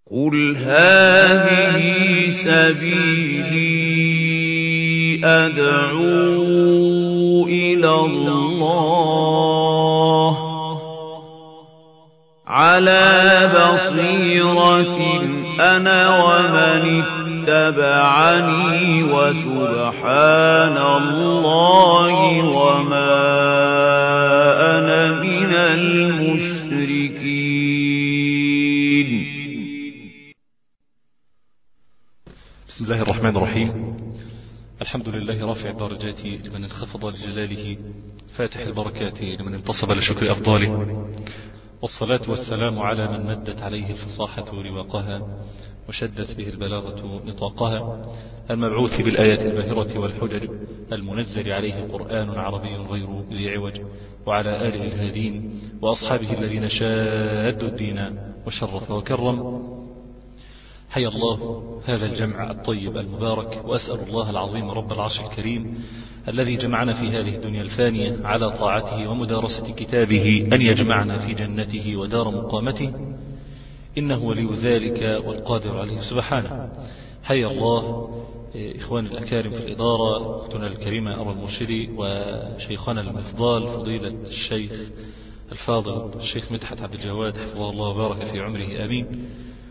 قُلْ هَٰذِهِ سَبِيلِي أَدْعُو إِلَى اللَّهِ عَلَىٰ بَصِيرَةٍ أَنَا وَمَنِ اتَّبَعَنِي وَسُبْحَانَ اللَّهِ وَمَا أَنَا مِنَ الْمُشْرِكِينَ. بسم الله الرحمن الرحيم. الحمد لله رافع الدرجات لمن انخفض لجلاله، فاتح البركات لمن انتصب لشكر أفضاله، والصلاة والسلام على من مدت عليه الفصاحة رواقها وشدت به البلاغة نطاقها، المبعوث بالآيات الباهرة والحجج، المنزل عليه قرآن عربي غير ذي عوج، وعلى آله الهادين وأصحابه الذين شادوا الدين وشرف وكرم. حيا الله هذا الجمع الطيب المبارك، وأسأل الله العظيم رب العرش الكريم الذي جمعنا في هذه الدنيا الفانية على طاعته ومدارسة كتابه أن يجمعنا في جنته ودار مقامته، إنه ولي ذلك والقادر عليه سبحانه. حيا الله إخوان الأكارم في الإدارة، أختنا الكريمة أرى المرشدي، وشيخنا المفضال فضيلة الشيخ الفاضل الشيخ مدحت عبد الجواد حفظه الله وبارك في عمره آمين.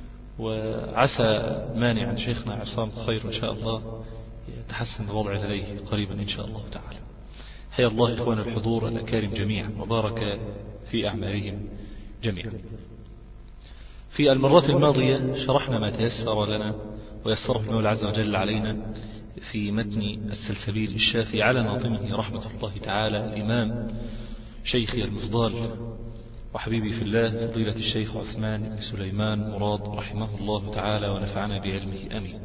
وعسى مانع شيخنا عصام خير إن شاء الله يتحسن الوضع لديه قريبا إن شاء الله تعالى. حيا الله إخوان الحضور الأكارم جميعا وبارك في أعمارهم جميعا. في المرات الماضية شرحنا ما تيسر لنا ويسره المولى عز وجل علينا في متن السلسبيل الشافي على ناظمه رحمة الله تعالى الإمام شيخي المفضال وحبيبي في الله فضيلة الشيخ عثمان بن سليمان مراد رحمه الله تعالى ونفعنا بعلمه أمين.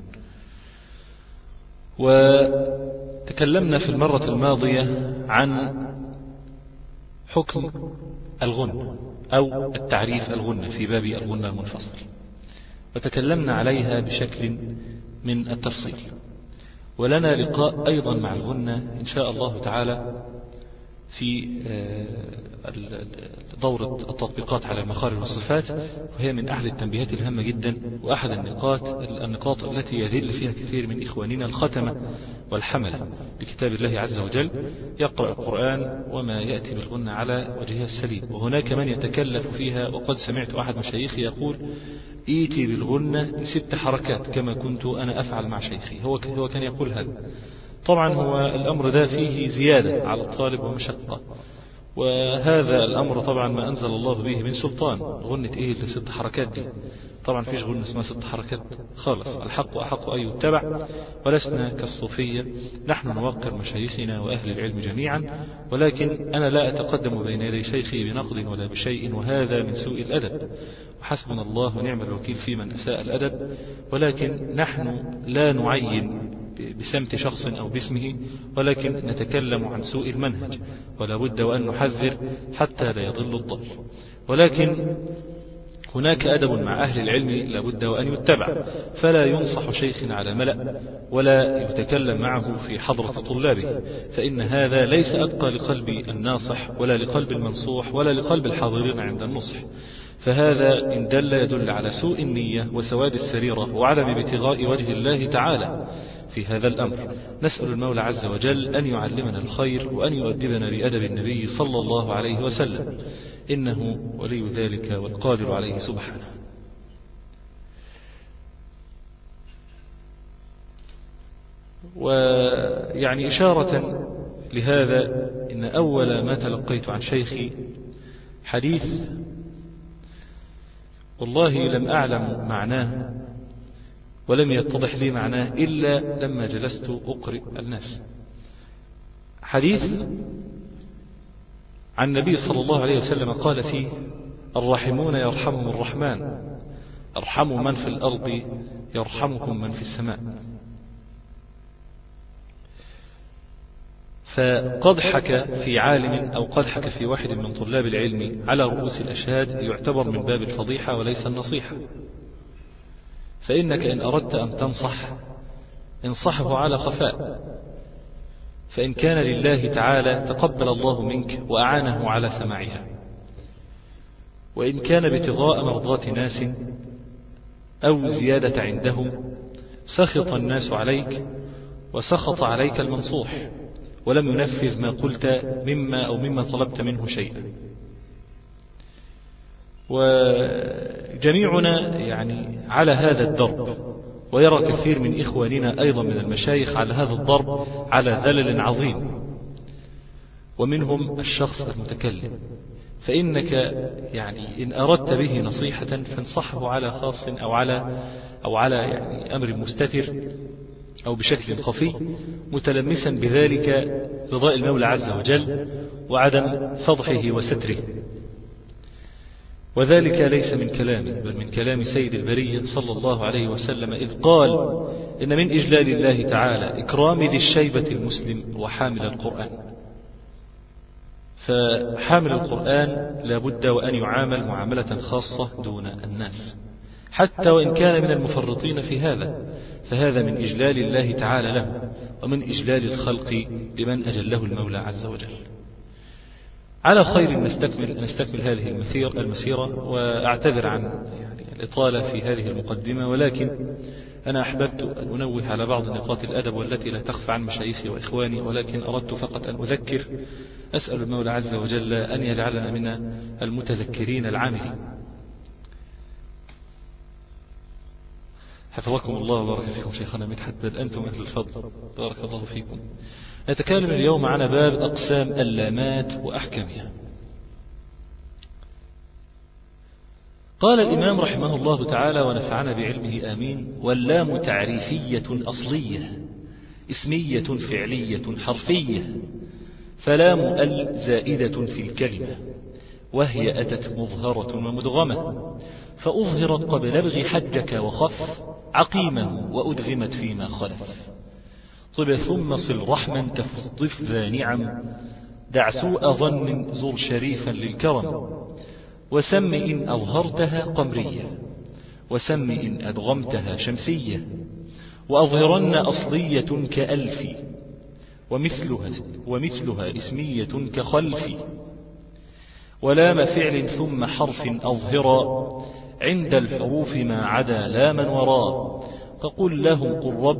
وتكلمنا في المرة الماضية عن حكم الغنى أو التعريف الغنى في باب الغنى المنفصل، وتكلمنا عليها بشكل من التفصيل. ولنا لقاء أيضا مع الغنى إن شاء الله تعالى في دورة التطبيقات على المخارج والصفات، وهي من أحد التنبيهات الهامة جدا، وأحد النقاط التي يذل فيها كثير من إخواننا الختمة والحملة بكتاب الله عز وجل، يقرأ القرآن وما يأتي بالغنى على وجهها السليم، وهناك من يتكلف فيها. وقد سمعت أحد مشايخي يقول: إيتي بالغنى ب6 حركات كما كنت أنا أفعل مع شيخي. هو كان يقول هذا. طبعا هو الأمر ده فيه زيادة على الطالب ومشقة، وهذا الأمر طبعا ما أنزل الله به من سلطان. غنة إيه ل6 حركات دي؟ طبعا فيش غنة اسمها 6 حركات خالص. الحق أحق أن يتبع، ولسنا كالصوفية، نحن نوقر مشايخنا وأهل العلم جميعا، ولكن أنا لا أتقدم بين يدي شيخي بنقد ولا بشيء، وهذا من سوء الأدب، وحسبنا الله ونعم الوكيل في من أساء الأدب. ولكن نحن لا نعين بسمت شخص أو باسمه، ولكن نتكلم عن سوء المنهج، ولا بد وأن نحذر حتى لا يضل الضال. ولكن هناك أدب مع أهل العلم لا بد وأن يتبع، فلا ينصح شيخ على ملأ ولا يتكلم معه في حضرة طلابه، فإن هذا ليس أبقى لقلب الناصح ولا لقلب المنصوح ولا لقلب الحاضرين عند النصح. فهذا إن دل يدل على سوء النية وسواد السريرة وعدم ابتغاء وجه الله تعالى في هذا الأمر. نسأل المولى عز وجل أن يعلمنا الخير وأن يؤدبنا بأدب النبي صلى الله عليه وسلم، إنه ولي ذلك والقادر عليه سبحانه. ويعني إشارة لهذا، إن أول ما تلقيت عن شيخي حديث والله لم أعلم معناه ولم يتضح لي معناه إلا لما جلست أقرئ الناس. حديث عن النبي صلى الله عليه وسلم قال فيه: الراحمون يرحمهم الرحمن، ارحموا من في الأرض يرحمكم من في السماء. فقد حكى في عالم أو قد حكى في واحد من طلاب العلم على رؤوس الأشهاد يعتبر من باب الفضيحة وليس النصيحة. فإنك إن أردت أن تنصح انصحه على خفاء، فإن كان لله تعالى تقبل الله منك وأعانه على سماعها، وإن كان ابتغاء مرضات ناس أو زيادة عندهم سخط الناس عليك وسخط عليك المنصوح ولم ينفذ ما قلت مما طلبت منه شيئا. وجميعنا يعني على هذا الدرب، ويرى كثير من إخواننا أيضا من المشايخ على هذا الضرب على ذلل عظيم، ومنهم الشخص المتكلم. فإنك يعني إن أردت به نصيحة فانصحه على خاص أو على يعني أمر مستتر أو بشكل خفي، متلمسا بذلك رضاء المولى عز وجل وعدم فضحه وستره. وذلك ليس من كلامي بل من كلام سيد البرية صلى الله عليه وسلم، إذ قال: إن من إجلال الله تعالى إكرام ذي الشيبة المسلم وحامل القرآن. فحامل القرآن لابد وأن يعامل معاملة خاصة دون الناس، حتى وإن كان من المفرطين في هذا، فهذا من إجلال الله تعالى له ومن إجلال الخلق لمن أجله المولى عز وجل. على خير نستكمل هذه المسيرة، وأعتذر عن يعني الإطالة في هذه المقدمة، ولكن أنا أحببت أن أنوه على بعض نقاط الأدب والتي لا تخفى عن مشايخي وإخواني، ولكن أردت فقط أن أذكر. أسأل المولى عز وجل أن يجعلنا من المتذكرين العاملين. حفظكم الله وبارك فيكم شيخنا مدحت، بل أنتم أهل الفضل، بارك الله فيكم. نتكلم اليوم عن باب أقسام اللامات وأحكامها. قال الإمام رحمه الله تعالى ونفعنا بعلمه آمين: واللام تعريفية أصلية اسمية فعلية حرفية، فلام ال زائدة في الكلمة، وهي أتت مظهرة ومدغمة، فأظهرت قبل ابغ حجك وخف عقيمه، وأدغمت فيما خلف. طب ثم صل رحما تفضف ذا نعم، دع سوء ظن زر شريفا للكرم، وسم إن أظهرتها قمرية، وسم إن أدغمتها شمسية، وأظهرن أصلية كألف، ومثلها اسمية كخلف، ولام فعل ثم حرف أظهرا، عند الحروف ما عدا لاما وراء، فقل لهم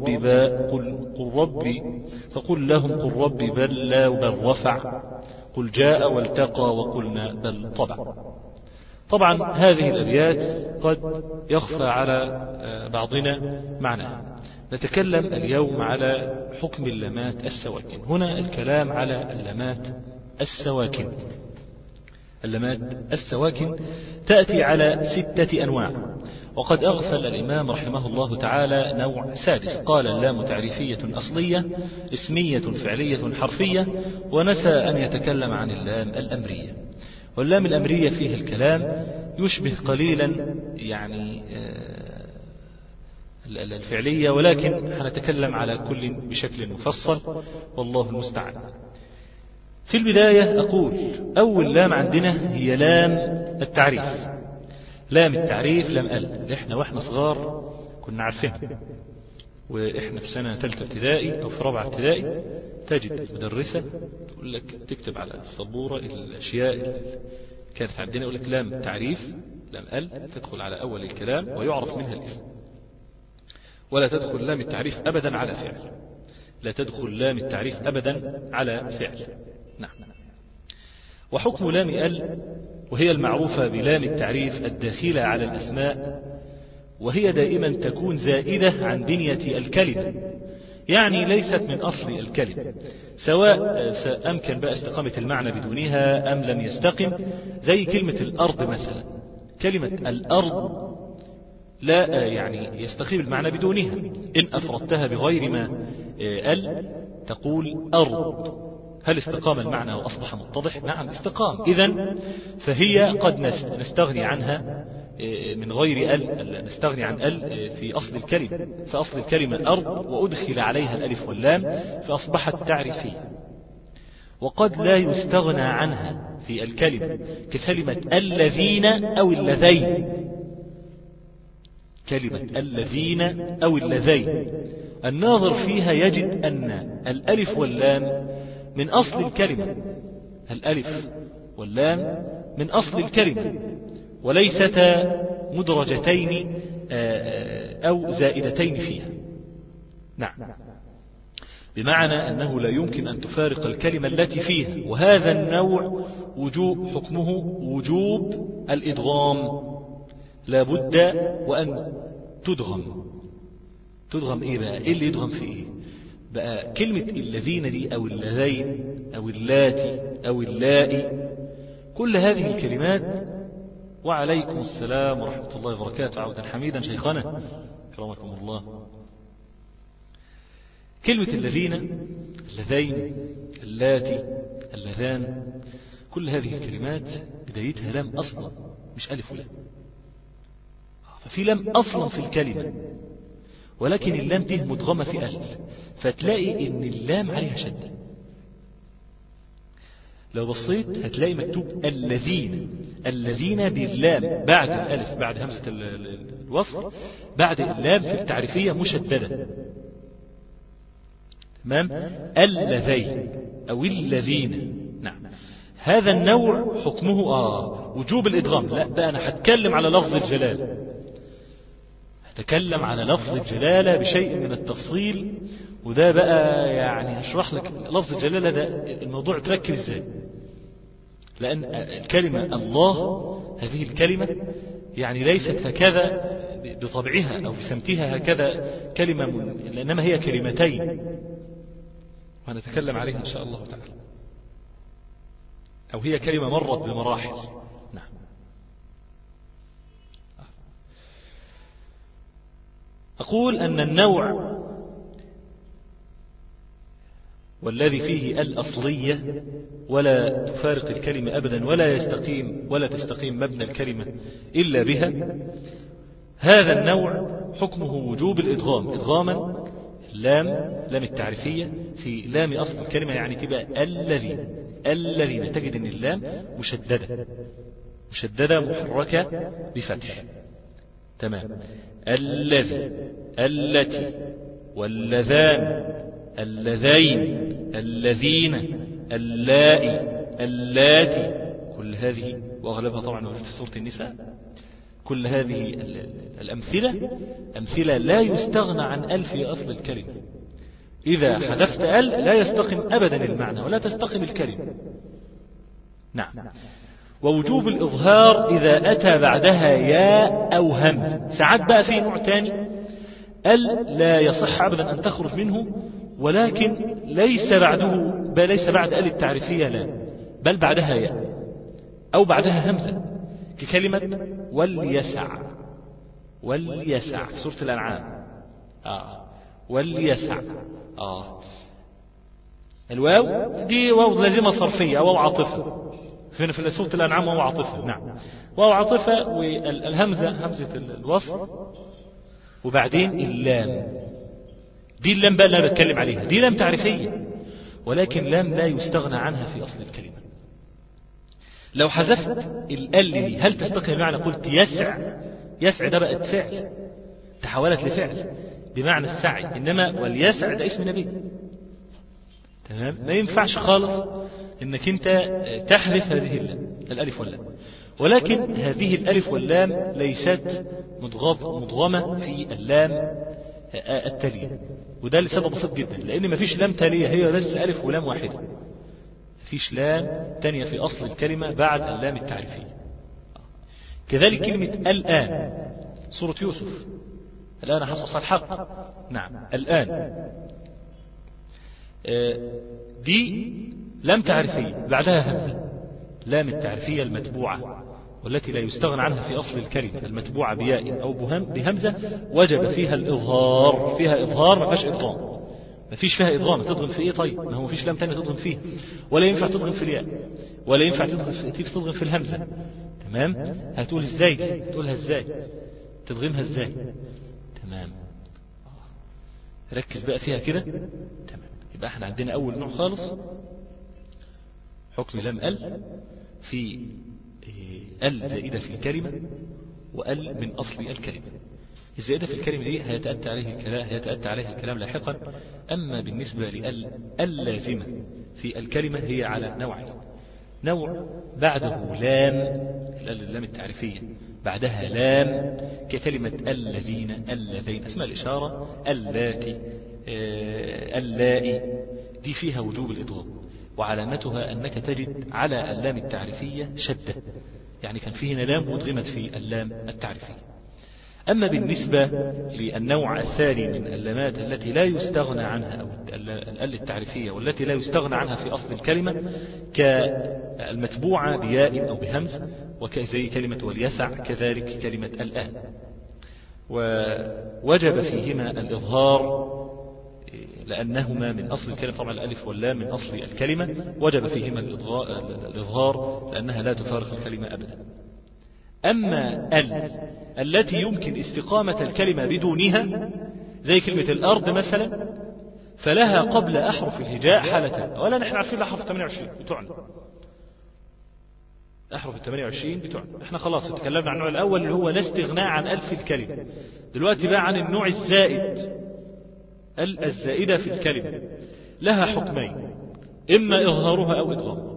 قل رب بل لا بل رفع، قل جاء والتقى وقلنا بل طبع. طبعا هذه الأبيات قد يخفى على بعضنا معناها. نتكلم اليوم على حكم اللامات السواكن. هنا الكلام على اللامات السواكن. اللامات السواكن تأتي على 6 أنواع، وقد أغفل الإمام رحمه الله تعالى نوع سادس. قال: اللام تعريفية أصلية اسمية فعلية حرفية، ونسى أن يتكلم عن اللام الأمرية. واللام الأمرية فيه الكلام يشبه قليلا يعني الفعلية، ولكن هنتكلم على كل بشكل مفصل والله المستعان. في البداية أقول: أول لام عندنا هي لام التعريف. لام التعريف لام ال، احنا واحنا صغار كنا عارفينها، واحنا في سنة 3 ابتدائي او في 4 ابتدائي تجد مدرسة تقول لك تكتب على السبورة الاشياء اللي كانت عندنا، يقول لك لام التعريف لام ال تدخل على اول الكلام ويعرف منها الاسم، ولا تدخل لام التعريف ابدا على فعل، لا تدخل لام التعريف ابدا على فعل. نعم. وحكم لام ال، وهي المعروفة بلام التعريف الداخلة على الأسماء، وهي دائما تكون زائدة عن بنية الكلمة، يعني ليست من أصل الكلمة، سواء أمكن بقى استقامة المعنى بدونها أم لم يستقم. زي كلمة الأرض مثلا، كلمة الأرض لا يعني يستقيم المعنى بدونها. إن أفردتها بغير ما ال تقول أرض، هل استقام المعنى وأصبح متضح؟ نعم استقام. إذن فهي قد نستغني عنها من غير ال، نستغني عن ال في أصل الكلمة، فأصل الكلمة أرض وأدخل عليها الألف واللام فأصبحت تعريفية. وقد لا يستغنى عنها في الكلمة ككلمة الذين أو اللذين. كلمة الذين أو اللذين الناظر فيها يجد أن الألف واللام من أصل الكلمة، الألف واللام من أصل الكلمة، وليستا مدرجتين أو زائدتين فيها. نعم، بمعنى أنه لا يمكن أن تفارق الكلمة التي فيها، وهذا النوع حكمه وجوب الإدغام، لا بد وأن تدغم إيه بقى؟ إيه اللي يدغم في إيه بقى؟ كلمة الذين دي أو اللذين أو اللاتي أو اللائي، كل هذه الكلمات. وعليكم السلام ورحمة الله وبركاته، عودا حميدا شيخنا كرمكم الله. كلمة الذين، اللذين، اللاتي، اللذان، كل هذه الكلمات بدايتها لام أصلا، مش ألف ولام. ففي لام أصلا في الكلمة، ولكن اللام دي مدغمة في ألف، فتلاقي إن اللام عليها شدة. لو بصيت هتلاقي مكتوب الذين باللام بعد الألف، بعد همزة الوصل، بعد اللام في التعريفية مشددة. تمام؟ اللذين أو الذين. نعم، هذا النوع حكمه وجوب الإدغام. لا، ده أنا هتكلم على لفظ الجلالة، هتكلم على لفظ الجلالة بشيء من التفصيل، وده بقى يعني هشرح لك لفظ الجلالة ده الموضوع تركب ازاي. لأن الكلمة الله، هذه الكلمة يعني ليست هكذا بطبعها أو بسمتها هكذا كلمة لأنما هي كلمتين، وهنتكلم عليها إن شاء الله تعالى. أو هي كلمة مرت بمراحل. نعم. أقول أن النوع والذي فيه الأصلية ولا تفارق الكلمة أبدا ولا تستقيم مبنى الكلمة إلا بها، هذا النوع حكمه وجوب الإدغام، إدغاما لام التعريفية في لام أصل الكلمة، يعني تبقى الذين تجد أن اللام مشددة محركة بفتح. تمام. الذي، التي، واللذان، اللذين، الذين، اللائي، اللاتي، كل هذه، وأغلبها طبعا في سورة النساء، كل هذه أمثلة لا يستغنى عن ألف في أصل الكلمة. إذا حذفت أل لا يستقم أبدا المعنى ولا تستقم الكلمة. نعم. ووجوب الإظهار إذا أتى بعدها ياء أو همز. ساعات بقى في نوع تاني لا يصح أبدا أن تخرج منه، ولكن ليس بعد ال التعريفية لا، بل بعدها ياء أو بعدها همزة، ككلمة وليسع في سورة الأنعام. وليسع. الواو دي واو لازمة صرفية أو عاطفة، في سورة الأنعام واو عاطفة. نعم، واو عاطفة، والهمزة همزة الوصل، وبعدين اللام. دي اللام بقى اللي أنا بتكلم عليها، دي لام تعريفية، ولكن لام لا يستغنى عنها في أصل الكلمة. لو حذفت ال هل تستقيم المعنى؟ قلت يسع ده بقت فعل، تحولت لفعل بمعنى السعي، إنما واليسع ده اسم نبي. تمام؟ ما ينفعش خالص إنك أنت تحذف هذه الألف واللام، ولكن هذه الألف واللام ليست مدغمة في اللام التالية، وده لسبب بسيط جدا، لأن ما فيش لام تالية، هي بس ألف ولام واحدة، فيش لام تانية في أصل الكلمة بعد اللام التعريفية. كذلك كلمة الآن، سورة يوسف، الآن حصل الحق. نعم، الآن دي لام تعريفية بعدها همزة، لام التعريفية المتبوعة والتي لا يستغنى عنها في أصل الكلمة، المتبوعة بياء أو بهمزة، وجب فيها الإظهار، فيها إظهار، ما فيهاش إدغام، ما فيش فيها إدغام. تضغم في إيه؟ طيب ما هو ما فيش لام تانية تضغم فيه، ولا ينفع تضغم في الياء، ولا ينفع تضغم في الهمزة. تمام؟ هتقول إزاي؟ تقولها إزاي؟ تضغمها إزاي؟ تمام، ركز بقى فيها كده. تمام، يبقى احنا عندنا أول نوع خالص حكم لام ال في ال زائدة في الكلمة، وال من أصل الكلمة. الزائدة في الكلمة دي هيتأتى عليها الكلام لاحقا. أما بالنسبة لال اللازمة في الكلمة هي على نوعين: نوع بعده لام التعريفية بعدها لام ككلمة الذين اللذين، اسماء الإشارة، اللاتي، اللائي، دي فيها وجوب الإضغام، وعلامتها أنك تجد على اللام التعريفية شدة، يعني كان فيه هنا لام وادغمت في اللام التعريفية. أما بالنسبة للنوع الثاني من اللامات التي لا يستغنى عنها، أو الأل التعريفية والتي لا يستغنى عنها في أصل الكلمة، كالمتبوعة بياء أو بهمز، وكزي كلمة واليسع، كذلك كلمة الآن. ووجب فيهما الإظهار لأنهما من أصل الكلمة، طبعا الألف واللام من أصل الكلمة، وجب فيهما الإظهار لأنها لا تفارق الكلمة أبدا. أما التي يمكن استقامة الكلمة بدونها، زي كلمة الأرض مثلا، فلها قبل أحرف الهجاء حالتان. أولا نحن عارفين الأحرف 28 بتوعنا، أحرف 28 بتوعنا، احنا خلاص اتكلمنا عن النوع الأول اللي هو لا استغناء عن ألف الكلمة. دلوقتي بقى عن النوع الزائد، الزائدة في الكلمة، لها حكمين، إما إظهارها أو إدغامها.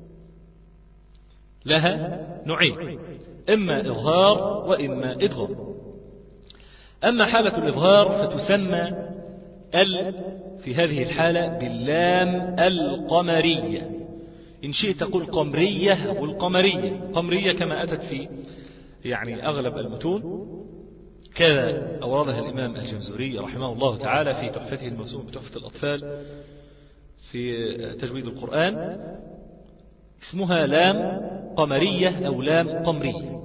لها نوعين، إما إظهار وإما إدغام. أما حالة الإظهار فتسمى في هذه الحالة باللام القمرية، إن شئت تقول قمرية والقمرية، قمرية كما أتت في يعني أغلب المتون، كذا أوردها الإمام الجمزوري رحمه الله تعالى في تحفته الموسوم بتحفة الأطفال في تجويد القرآن، اسمها لام قمرية أو لام قمرية،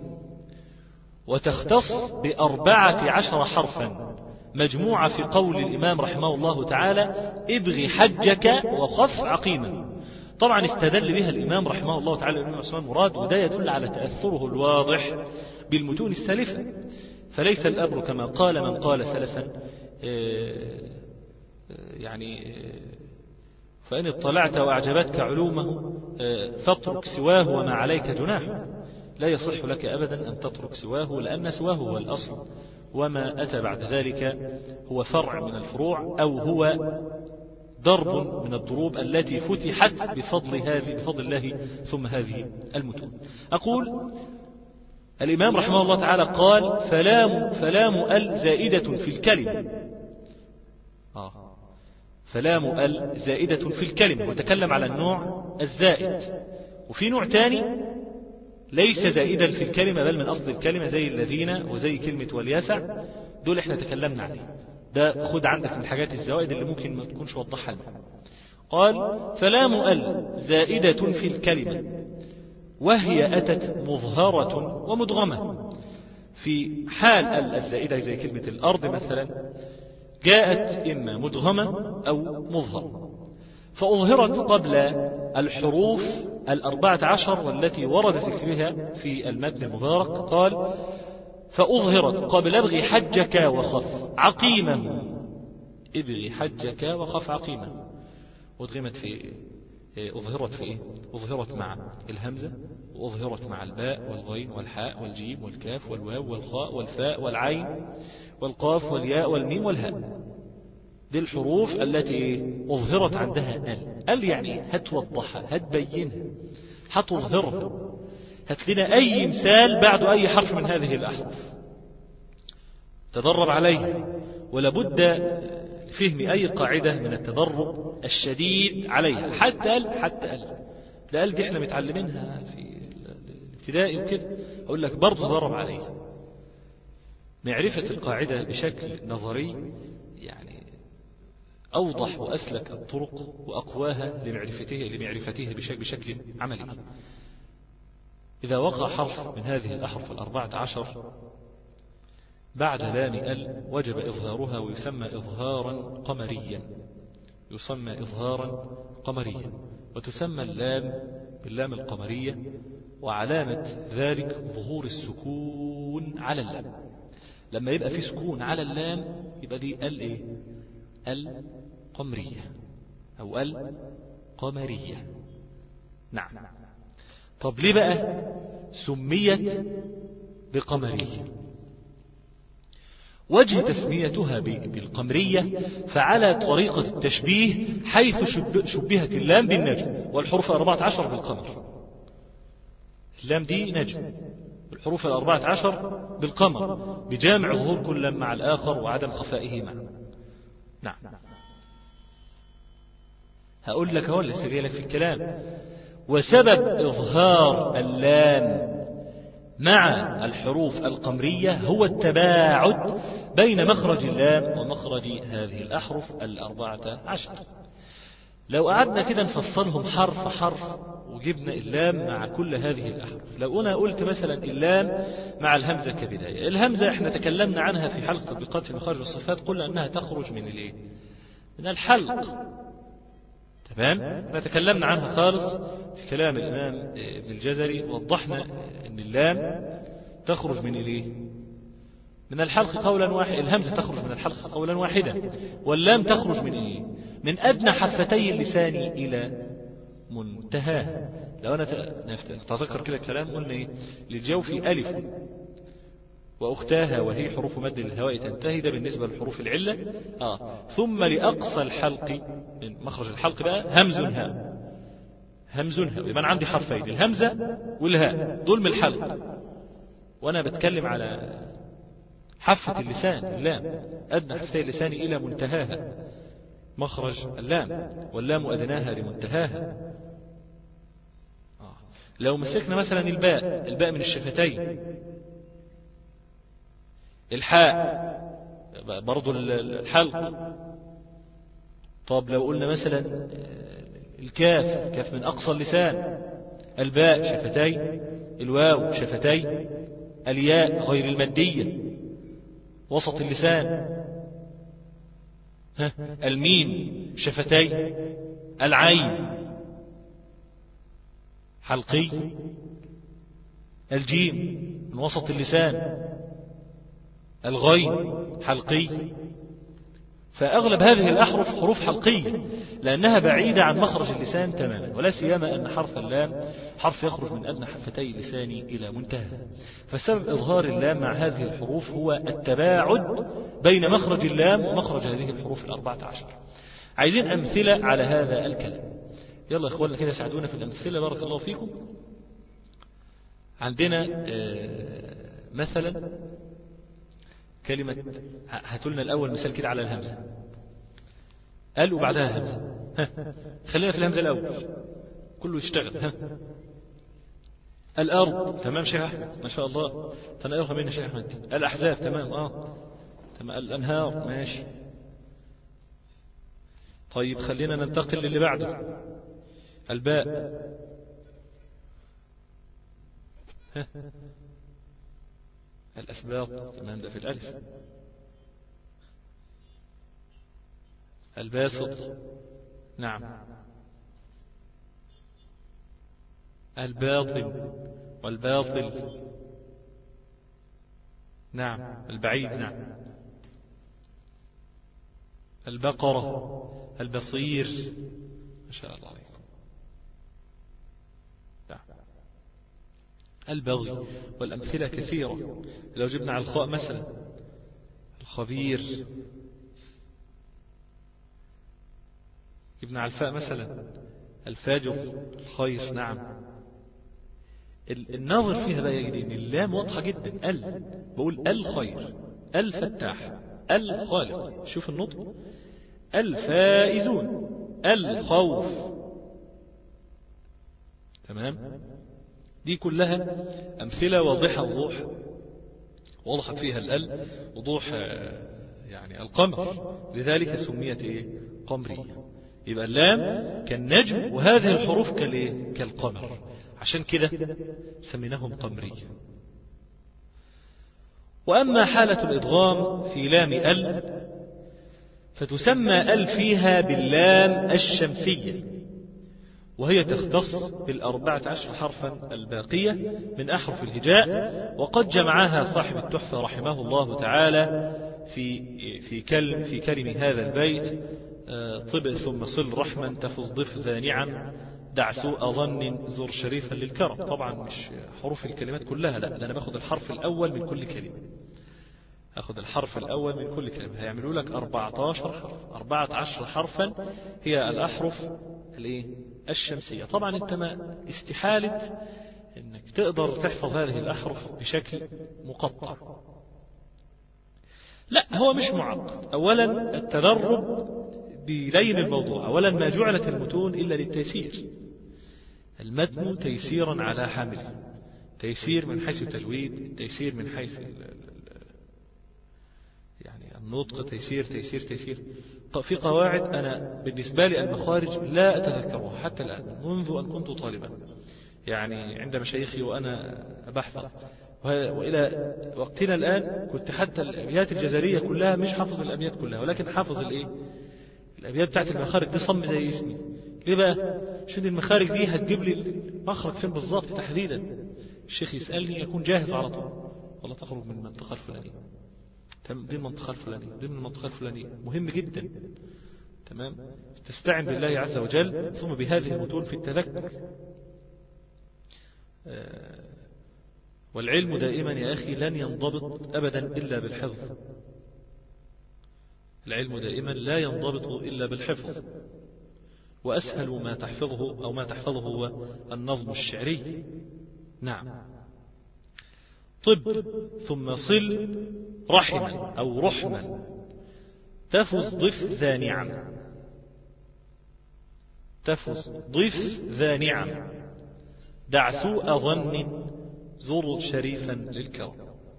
وتختص ب14 حرفا مجموعة في قول الإمام رحمه الله تعالى ابغ حجك وخف عقيما. طبعا استدل بها الإمام رحمه الله تعالى الإمام عثمان مراد، وده يدل على تأثره الواضح بالمتون السالفة. فليس الأمر كما قال من قال سلفا يعني فإن اطلعت وأعجبتك علومه فاترك سواه وما عليك جناح. لا يصح لك أبدا أن تترك سواه، لأن سواه هو الأصل، وما أتى بعد ذلك هو فرع من الفروع، أو هو ضرب من الضروب التي فتحت بفضل الله ثم هذه المتون. أقول الإمام رحمه الله تعالى قال فلام ال زائدة في الكلمة، فلام ال زائدة في الكلمة، وتكلم على النوع الزائد. وفي نوع تاني ليس زائدا في الكلمة بل من أصل الكلمة، زي الذين وزي كلمة واليسع، دول احنا تكلمنا عليه، ده خد عندك من الحاجات الزوائد اللي ممكن ما تكونش وضحها لنا. قال فلام ال زائدة في الكلمة وهي أتت مظهرة ومدغمة. في حال الزائدة زي كلمة الأرض مثلا جاءت إما مدغمة أو مظهرة، فأظهرت قبل الحروف 14 والتي ورد ذكرها في المتن المبارك. قال فأظهرت قبل ابغ حجك وخف عقيمه، ابغ حجك وخف عقيمه، وادغمت في أظهرت في إيه؟ أظهرت مع الهمزة، وأظهرت مع الباء والغين والحاء والجيم والكاف والواو والخاء والفاء والعين والقاف والياء والميم والهاء. دي الحروف التي أظهرت عندها ال يعني هتوضحها، هتبينها، هتظهرها. هات لنا أي مثال بعد أي حرف من هذه الأحرف تدرب عليه، ولابد فهم أي قاعدة من التدرب الشديد عليها، حتى ال دي احنا متعلمينها في الابتدائي وكده، أقول لك برضه تدرب عليها. معرفة القاعدة بشكل نظري يعني أوضح وأسلك الطرق وأقواها لمعرفته بشكل عملي. إذا وقع حرف من هذه الأحرف 14 بعد لام ال وجب إظهارها، ويسمى إظهارا قمريا، وتسمى اللام باللام القمرية، وعلامة ذلك ظهور السكون على اللام. لما يبقى في سكون على اللام يبقى دي القمرية أو القمرية. نعم. طب ليه بقى سميت بقمرية؟ وجه تسميتها بالقمرية فعلى طريقة التشبيه، حيث شبهت اللام بالنجم والحروف 14 بالقمر. اللام دي نجم الحروف 14 بالقمر بجامع ظهور كل مع الآخر وعدم خفائه معا. نعم. هقول لك هو لسه جاي لك في الكلام. وسبب إظهار اللام مع الحروف القمرية هو التباعد بين مخرج اللام ومخرج هذه الأحرف 14. لو قعدنا كده نفصلهم حرف حرف وجبنا اللام مع كل هذه الأحرف، لو أنا قلت مثلا اللام مع الهمزة كبداية، الهمزة احنا تكلمنا عنها في حلقة تطبيقات في مخارج الصفات، قلنا أنها تخرج من الايه؟ من الحلق. تمام؟ احنا تكلمنا عنها خالص في كلام الإمام ابن الجزري، وضحنا أن اللام تخرج من الايه؟ من الحلق قولا واحدا. الهمزة تخرج من الحلق قولا واحدا، واللام تخرج من ايه؟ من أدنى حفتي اللسان إلى منتهى. لو أنا تذكر كده الكلام قلنا إيه؟ للجوف ألف وأختاها وهي حروف مد الهواء تنتهي، ده بالنسبة لحروف العلة. ثم لأقصى الحلق من مخرج الحلق بقى همز هاء، همز هاء. يبقى أنا عندي حرفين، الهمزة والهاء، دول من الحلق، وأنا بتكلم على حافة اللسان اللام، أدنى حفتي اللسان إلى منتهاها مخرج اللام، واللام أدناها لمنتهاها. لو مسكنا مثلا الباء، الباء من الشفتين، الحاء برضو الحلق. طب لو قلنا مثلا الكاف، كاف من أقصى اللسان، الباء شفتين، الواو شفتين، الياء غير المادية وسط اللسان، الميم شفتين، العين حلقي، الجيم من وسط اللسان، الغين حلقي. فأغلب هذه الأحرف حروف حلقية لأنها بعيدة عن مخرج اللسان تماما، ولا سيما أن حرف اللام حرف يخرج من أدنى حفتي اللسان إلى منتهى. فسبب إظهار اللام مع هذه الحروف هو التباعد بين مخرج اللام ومخرج هذه الحروف 14. عايزين أمثلة على هذا الكلام. يلا يا إخواننا كده ساعدونا في الأمثلة، بارك الله فيكم. عندنا مثلا كلمة، هاتولنا الأول مثال كده على الهمزة، قال وبعدها همزة. خلينا في الهمزة الأول كله يشتغل. الأرض، تمام شيخ أحمد ما شاء الله، تنقلها مني شيخ أحمد. الأحزاب، تمام تمام. الأنهار، ماشي. طيب خلينا ننتقل للي بعده. الباء، الأسباط، تمام ده في الألف. الباسط، نعم. الباطل والباطل، نعم. البعيد، نعم. البقرة، البصير، ما شاء الله عليكم. نعم. البغي، والأمثلة كثيرة. لو جبنا على الخاء مثلا الخبير، جبنا على الفاء مثلا الفاجر، الخير، نعم. الناظر فيها بقى يجد ان اللام واضحة جدا. بقول الخير، الفتاح، الخالق، شوف النطق. الفائزون، الخوف، تمام. دي كلها أمثلة واضحة وضحت فيها وضوح يعني القمر، لذلك سميت قمرية. يبقى اللام كالنجم، وهذه الحروف كالقمر، عشان كده سميناهم قمرية. وأما حالة الإدغام في لام فتسمى فيها باللام الشمسية، وهي تختص ب14 حرفا الباقية من أحرف الهجاء. وقد جمعها صاحب التحفة رحمه الله تعالى في كلم هذا البيت: طب ثم صل رحما تفز ضف ذا نعم، دع سوء ظن زر شريفا للكرم. طبعا مش حروف الكلمات كلها، لا، أنا باخد الحرف الأول من كل كلمة، أخذ الحرف الأول من كل كلمة. هيعملوا لك 14 حرف، 14 حرفا هي الأحرف الشمسية. طبعا انت ما استحالة انك تقدر تحفظ هذه الأحرف بشكل مقطع. لا، هو مش معقد. أولا التدرب بلين الموضوع. أولا ما جعلت المتون إلا للتيسير، المتن تيسيرا على حامله، تيسير من حيث التجويد، تيسير من حيث يعني النطق، تيسير تيسير تيسير. في قواعد أنا بالنسبة لي المخارج لا أتذكرها حتى الآن منذ أن كنت طالبا، يعني عند مشايخي وأنا بحفظ، وإلى وقتنا الآن كنت حتى الأبيات الجزرية كلها مش حافظ الأبيات كلها، ولكن حافظ الأبيات بتاعت المخارج دي صم زي اسمي. ليه بقى؟ شو دي المخارج دي هتجيب لي المخرج فين بالظبط تحديدا. الشيخ يسألني يكون جاهز على طول، والله تخرج من المنطقة الفلانية، دي المنطقة الفلانية، دي من المنطقة الفلانية، مهم جدا. تمام. تستعن بالله عز وجل ثم بهذه المتون في التذكر. والعلم دائما يا أخي لن ينضبط أبدا إلا بالحفظ. العلم دائما لا ينضبط إلا بالحفظ، وأسهل ما تحفظه أو ما تحفظه هو النظم الشعري. نعم. طب ثم صل رحما أو رحما تفز ضف ذا نعم، تفز ضف ذا نعم، دع سوء ظن زر شريفا للكرم.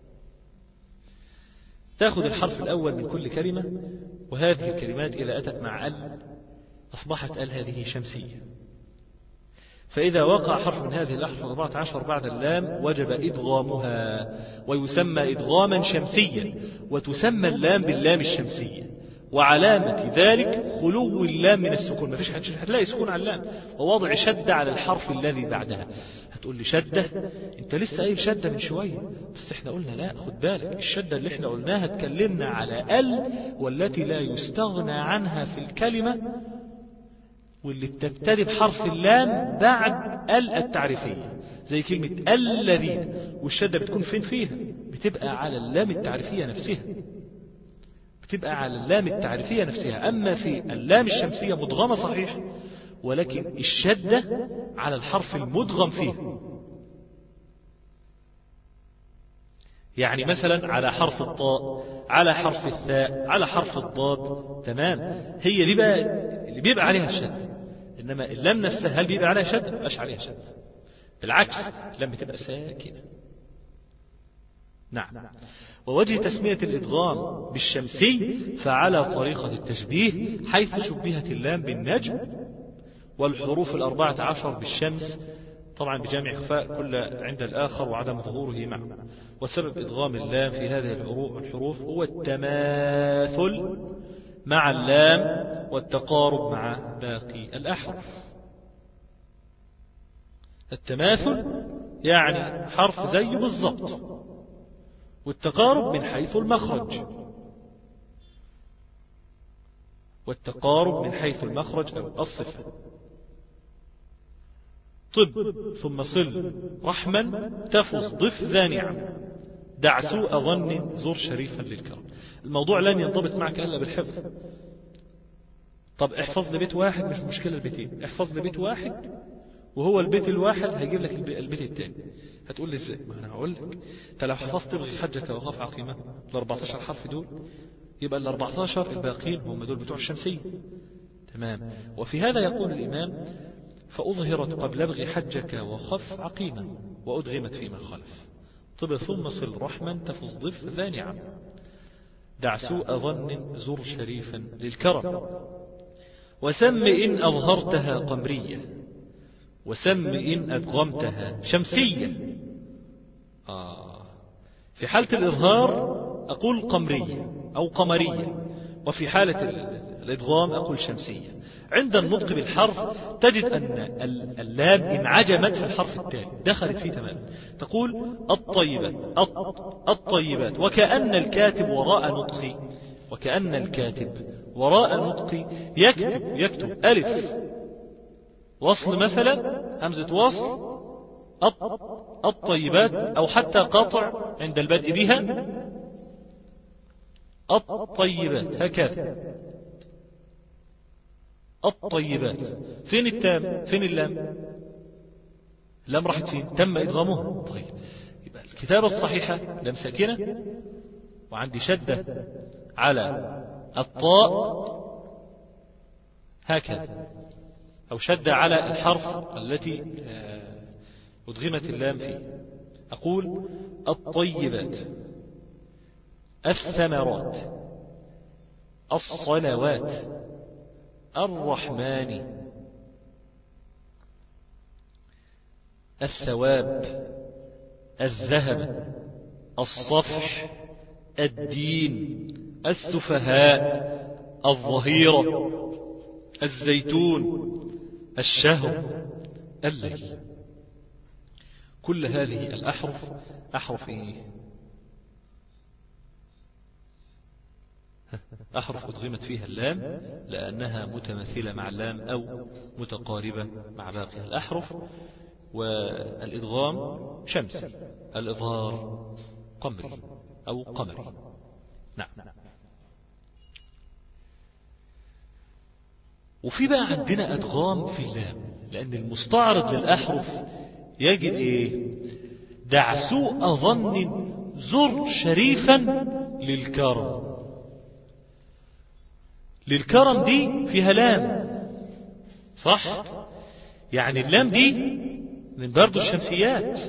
تأخذ الحرف الأول من كل كلمة، وهذه الكلمات إذا أتت مع ال أصبحت ال هذه شمسية، فإذا وقع حرف من هذه الأحرف 14 بعد اللام وجب إدغامها، ويسمى إدغاما شمسيا، وتسمى اللام باللام الشمسية، وعلامة ذلك خلو اللام من السكون. ما فيش هتلاقي سكون على اللام، ووضع شدة على الحرف الذي بعدها. هتقول لي شدة؟ انت لسه قايل شدة من شوية، بس احنا قلنا لا، خد بالك الشدة اللي احنا قلناها اتكلمنا على ال، والتي لا يستغنى عنها في الكلمة، واللي بتبتدي بحرف اللام بعد ال التعريفية، زي كلمة الذين، والشدة بتكون فين فيها؟ بتبقى على اللام التعريفية نفسها، بتبقى على اللام التعريفية نفسها. أما في اللام الشمسية مدغمة صحيح، ولكن الشدة على الحرف المدغم فيه. يعني مثلا على حرف الطاء، على حرف الثاء، على حرف الضاد. تمام. هي دي بقى اللي بيبقى عليها الشدة. إنما اللام نفسها هل بيبقى عليها شدة؟ ما بيبقاش عليها شدة، بالعكس اللام بتبقى ساكنة. نعم. ووجه تسمية الإدغام بالشمسي فعلى طريقة التشبيه، حيث شبهت اللام بالنجم، والحروف 14 بالشمس، طبعا بجامع إخفاء كل عند الآخر وعدم ظهوره معه. وسبب إدغام اللام في هذه الحروف هو التماثل مع اللام والتقارب مع باقي الأحرف. التماثل يعني حرف زيه بالضبط، والتقارب من حيث المخرج، والتقارب من حيث المخرج أو الصفة. طب ثم صل رحما تفز ضف ذا نعم، دع سوء ظن زر شريفا للكرم. الموضوع لن ينضبط معك إلا بالحفظ. طب احفظ لي بيت واحد، مش مشكلة البيتين، احفظ لي بيت واحد، وهو البيت الواحد هيجيب لك البيت الثاني. هتقول لي ازاي؟ ما انا هقول لك. انت لو حفظت ابغي حجك وخاف عقيمة ال 14 حرف دول، يبقى ال 14 الباقين هم دول بتوع الشمسية. تمام. وفي هذا يقول الإمام: فأظهرت قبل ابغي حجك وخف عقيمة، وأدغمت فيما خلف. طب ثم صل رحما تفز ضف ذا نعم، دع سوء ظن زر شريفا للكرم. وسم إن أظهرتها قمرية، وسم إن أدغمتها شمسية. في حالة الإظهار أقول قمرية أو قمرية، وفي حالة الإدغام أقول شمسية. عند النطق بالحرف تجد أن اللام انعجمت في الحرف التالي، دخلت فيه تماما. تقول الطيبات، الطيبات، وكأن الكاتب وراء نطقي، وكأن الكاتب وراء نطقي يكتب ألف وصل مثلا، همزة وصل الطيبات، أو حتى قاطع عند البدء بها الطيبات، هكذا الطيبات. فين التام؟ فين اللام؟ اللام راحت فين؟ تم إدغامه. طيب يبقى الكتابة الصحيحة لام ساكنة وعندي شدة على الطاء هكذا، أو شدة على الحرف التي أدغمت اللام فيه. أقول الطيبات، الثمرات، الصلوات، الرحمن، الثواب، الذهب، الصفح، الدين، السفهاء، الظهيرة، الزيتون، الشهر، الليل. كل هذه الأحرف أحرف إيه؟ أحرف أدغمت فيها اللام لأنها متماثلة مع اللام أو متقاربة مع باقي الأحرف. والإدغام شمسي، الإظهار قمري أو قمري. نعم. وفي بقى عندنا أدغام في اللام، لأن المستعرض للأحرف يجد إيه؟ دع سوء ظن زر شريفا للكرم. للكرم دي فيها لام، صح؟ يعني اللام دي من برضو الشمسيات.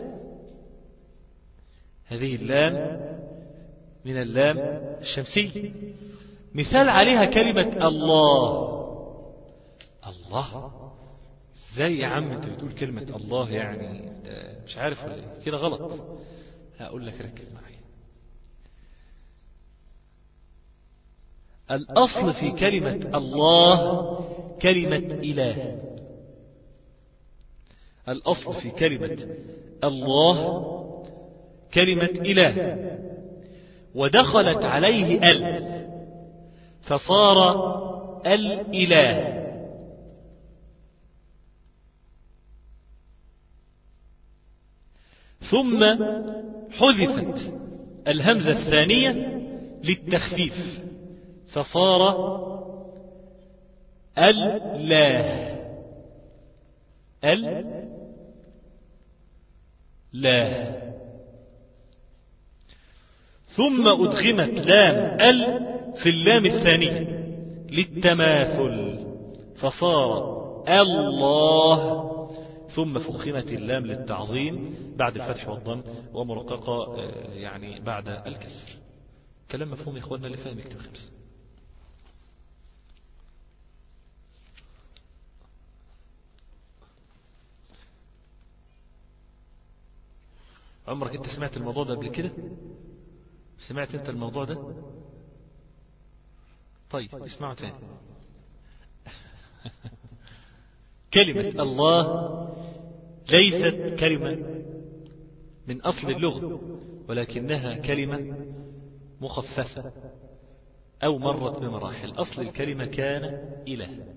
هذه اللام من اللام الشمسية. مثال عليها كلمة الله. الله ازاي يا عم انت بتقول كلمة الله؟ يعني مش عارف ولا ايه كده غلط. هقول لك ركز معي. الأصل في كلمة الله كلمة إله. الأصل في كلمة الله كلمة إله، ودخلت عليه فصار الإله. ثم حذفت الهمزة الثانية للتخفيف فصار الله. ثم أدغمت لام في اللام الثانية للتماثل فصار الله. ثم فخمت اللام للتعظيم بعد الفتح والضم، ومرققة يعني بعد الكسر. كلام مفهوم يا اخواننا؟ اللي فاهم يكتب 5. عمرك انت سمعت الموضوع ده قبل كده؟ سمعت انت الموضوع ده؟ طيب اسمعوا تاني. كلمة الله ليست كلمة من أصل اللغة، ولكنها كلمة مخففة أو مرت بمراحل. أصل الكلمة كان إله.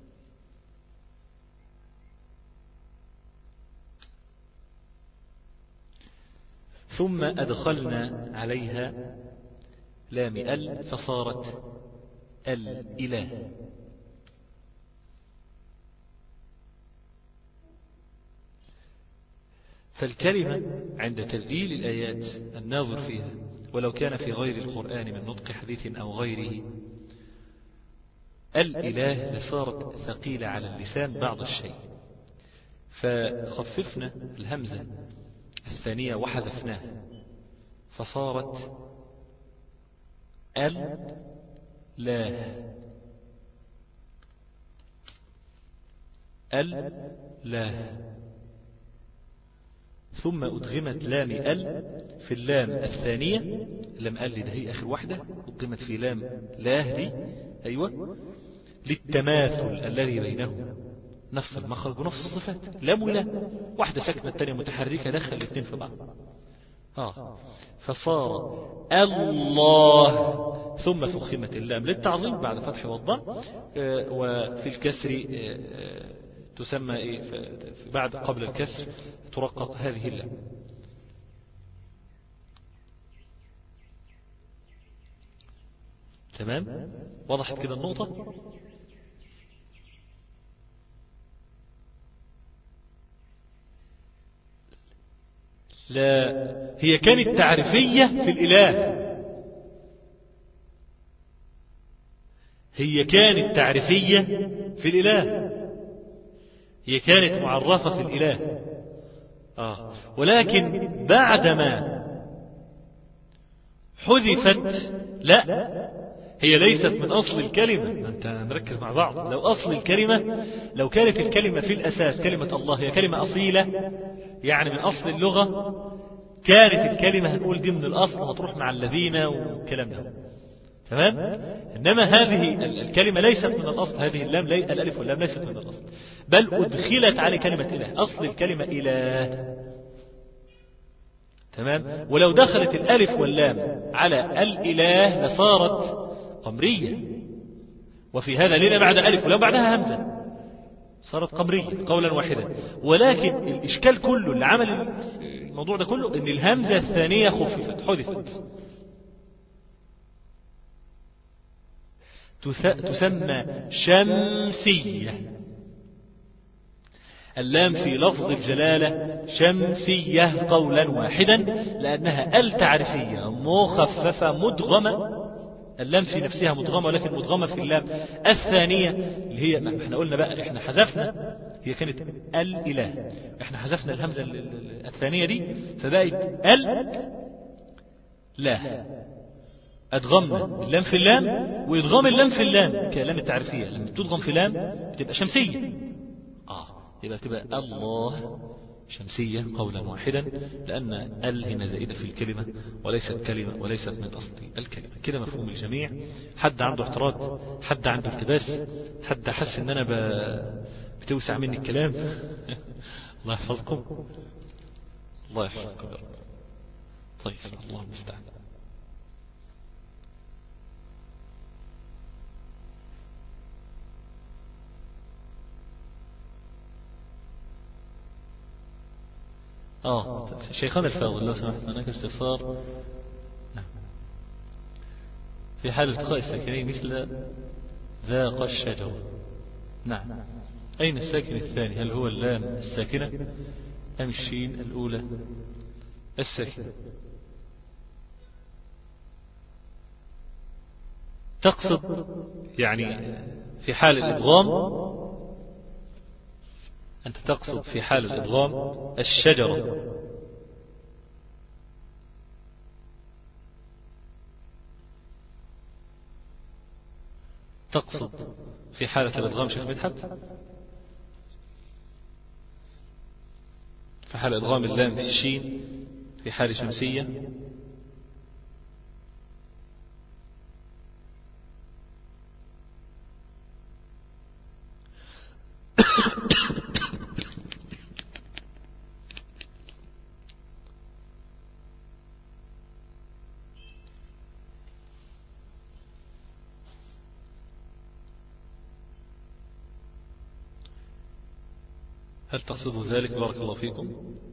ثم أدخلنا عليها لام فصارت الإله. فالكلمة عند تذليل الآيات الناظر فيها، ولو كان في غير القرآن من نطق حديث أو غيره، الإله لصارت ثقيلة على اللسان بعض الشيء، فخففنا الهمزة الثانية وحذفناها فصارت الله. ثم أدغمت لام في اللام الثانية. لام دي ده هي آخر واحدة، أدغمت في لام لاه دي، أيوة، للتماثل الذي بينهم، نفس المخرج ونفس الصفات. لام ولا واحدة ساكنة الثانية متحركة، دخل الاثنين في بعض. فصار الله. ثم فخمت اللام للتعظيم بعد فتح والضم، وفي الكسر تسمى بعد قبل الكسر ترقق هذه اللام. تمام؟ وضحت كده النقطة؟ لا، هي كانت تعريفية في الإله، هي كانت تعريفية في الإله، هي كانت معرفة في الإله. ولكن بعدما حذفت، لا، هي ليست من أصل الكلمة. أنت نركز مع بعض. لو أصل الكلمة، لو كانت الكلمة في الأساس كلمة الله هي كلمة أصيلة، يعني من أصل اللغة، كانت الكلمة هنقول دي من الأصل وهتروح مع الذين والكلام ده، تمام. إنما هذه الكلمة ليست من الأصل، هذه اللام الألف واللام ليست من الأصل، بل أدخلت على كلمة إله. أصل الكلمة إله، تمام. ولو دخلت الألف واللام على الإله لصارت قمرية، وفي هذا لنا بعد ألف ولام بعدها همزة، صارت قمرية قولا واحدا. ولكن الإشكال كله اللي عمل الموضوع ده كله إن الهمزة الثانية خففت، حذفت، تسمى شمسية. اللام في لفظ الجلالة شمسية قولا واحدا، لأنها التعريفية مخففة مدغمة. اللام في نفسها مدغمة، ولكن مدغمة في اللام الثانية اللي هي، ما احنا قلنا بقى، احنا حذفنا، هي كانت الإله، احنا حذفنا الهمزة الثانية دي فبقت لا، أدغمنا اللام في اللام، وإدغام اللام في اللام كلام التعريفية لما تدغم في لام بتبقى شمسية. يبقى تبقى الله شمسية قولا واحدا، لأن هنا زائدة في الكلمة وليست كلمة وليست من أصل الكلمة. كده مفهوم الجميع؟ حد عنده اعتراض؟ حد عنده التباس؟ حد حس ان انا بتوسع مني الكلام؟ الله يحفظكم، الله يحفظكم. طيب، الله المستعان. شيخنا الفاضل لو سمحت، هناك استفسار. في حال التقاء الساكنين مثل ذاق الشجر، نعم، أين الساكن الثاني؟ هل هو اللام الساكنة أم الشين الأولى الساكنة؟ تقصد يعني في حال الإدغام، أنت تقصد في حال الإدغام الشجرة، تقصد في حالة الإدغام شيخ مدحت، في حال إدغام اللام في الشين في حال شمسية؟ هل تقصدوا ذلك؟ بارك الله فيكم.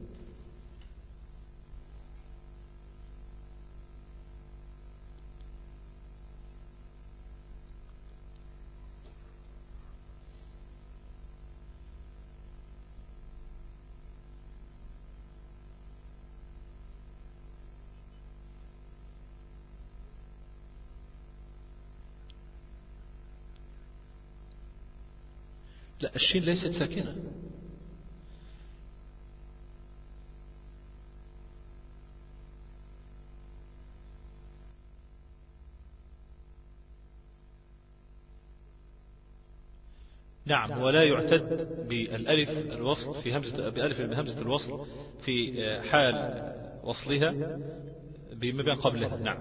لا، الشين ليست ساكنة. نعم، ولا يعتد بالألف الوصل في بهمزة الوصل في حال وصلها بما بين قبلها. نعم،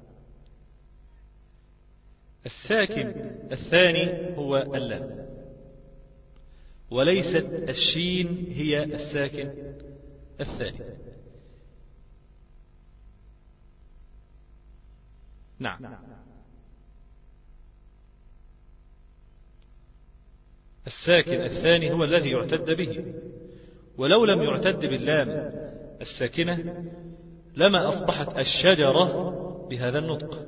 الساكن الثاني هو اللام، وليست الشين هي الساكن الثاني. نعم، الساكن الثاني هو الذي يعتد به، ولو لم يعتد باللام الساكنة لما أصبحت الشجرة بهذا النطق.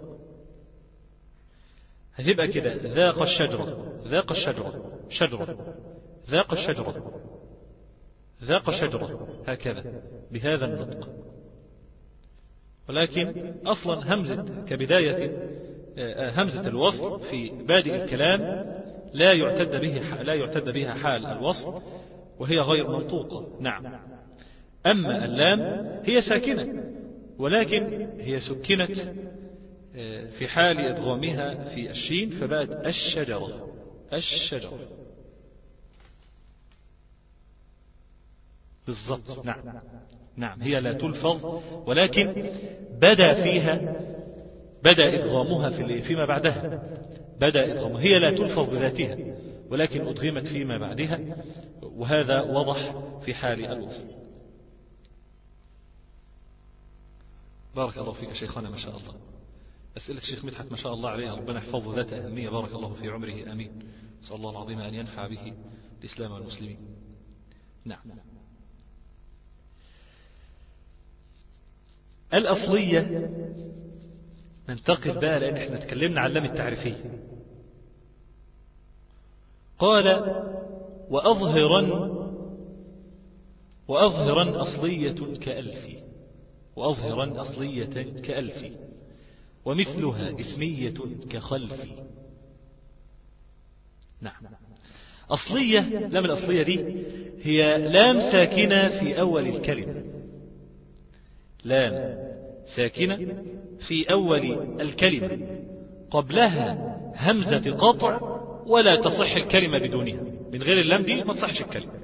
هتبقى كده ذاق الشجرة، ذاق الشجرة، شجرة، ذاق الشجرة، ذاق شجرة هكذا بهذا النطق. ولكن أصلا همزة كبداية همزة الوصل في بادئ الكلام لا يعتد بها حال الوصل، وهي غير منطوقة. نعم. أما اللام هي ساكنة، ولكن هي سكنت في حال إدغامها في الشين فبقت الشجرة. الشجرة بالضبط. نعم. نعم، هي لا تلفظ، ولكن بدأ إدغامها فيما بعدها. بدأ إدغامها، هي لا تلفظ بذاتها، ولكن أدغمت فيما بعدها، وهذا وضح في حال الوصل. بارك الله فيك شيخنا، ما شاء الله. أسئلة الشيخ مدحت ما شاء الله عليها، ربنا يحفظه، ذات أهمية، بارك الله في عمره، آمين. نسأل الله العظيم أن ينفع به الإسلام والمسلمين. نعم. الأصلية ننتقل بقى، لأن احنا تكلمنا عن اللام التعريفية. قال وأظهرا أصلية كألف، وأظهرا أصلية كألف، ومثلها اسمية كخلف. نعم. أصلية، لام الأصلية دي هي لام ساكنة في أول الكلمة. لام ساكنة في أول الكلمة قبلها همزة قطع، ولا تصح الكلمة بدونها. من غير اللام دي ما تصحش الكلمة.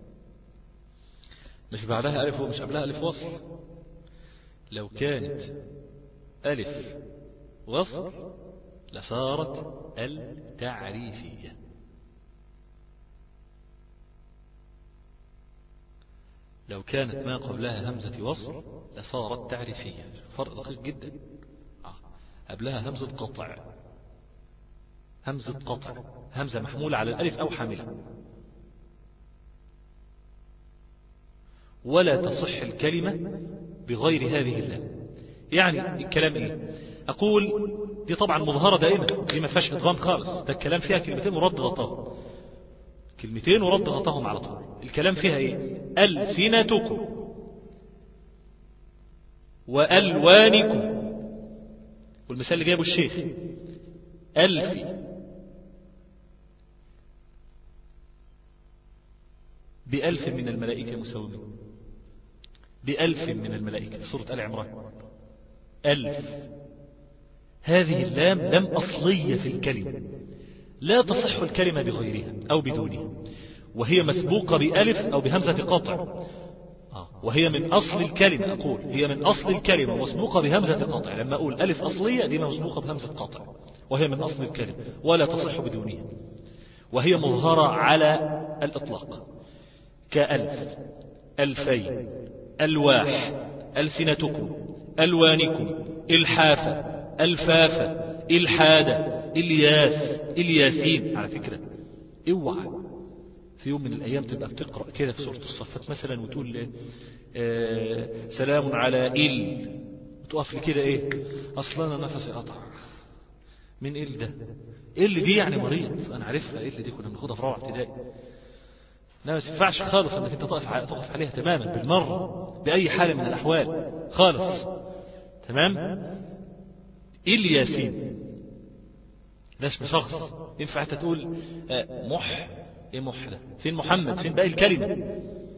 مش بعدها ألف ومش قبلها ألف وصل. لو كانت ألف وصل لصارت التعريفية. لو كانت ما قبلها همزة وصل لصارت تعريفية. فرق دقيق جدا. قبلها همزة قطع، همزة قطع، همزة محمولة على الألف أو حاملة، ولا تصح الكلمة بغير هذه اللام. يعني الكلام ايه؟ أقول دي طبعا مظهرة دائما، دي ما فيهاش إدغام خالص، ده الكلام فيها كلمتين ورد غطاهم، كلمتين ورد غطاهم على طول. الكلام فيها ايه؟ ألسنتكم وألوانكم، والمثال اللي جايبه الشيخ ألفي بألف من الملائكة مسومين، بألف من الملائكة، سورة آل عمران. ألف، هذه اللام لام أصلية في الكلمة، لا تصح الكلمة بغيرها أو بدونها، وهي مسبوقة بألف أو بهمزة قطع، وهي من أصل الكلمة. أقول هي من أصل الكلمة مسبوقة بهمزة قطع. لما أقول ألف أصلية دي مسبوقة بهمزة قطع، وهي من أصل الكلمة ولا تصح بدونها، وهي مظهرة على الإطلاق. كألف، ألفين، ألواح، ألسنتكم، ألوانكم، إلحافة، ألفافة، إلحادة، إلياس، إلياسين. على فكرة اوعى في يوم من الأيام تبقى بتقرأ كده في سورة الصفات مثلا وتقول سلام على وتقف لي كده ايه، اصلا انا نفسي قطع من ده. دي يعني مريض، انا عارفها. دي كنا بناخدها في رابعه ابتدائي. لا، ما تنفعش خالص انك انت تقف عليها تماما بالمره باي حال من الاحوال خالص. تمام. الياسين ده اسم شخص، ينفع انت تقول ايه ده؟ فين محمد؟ فين باقي الكلمه؟ ما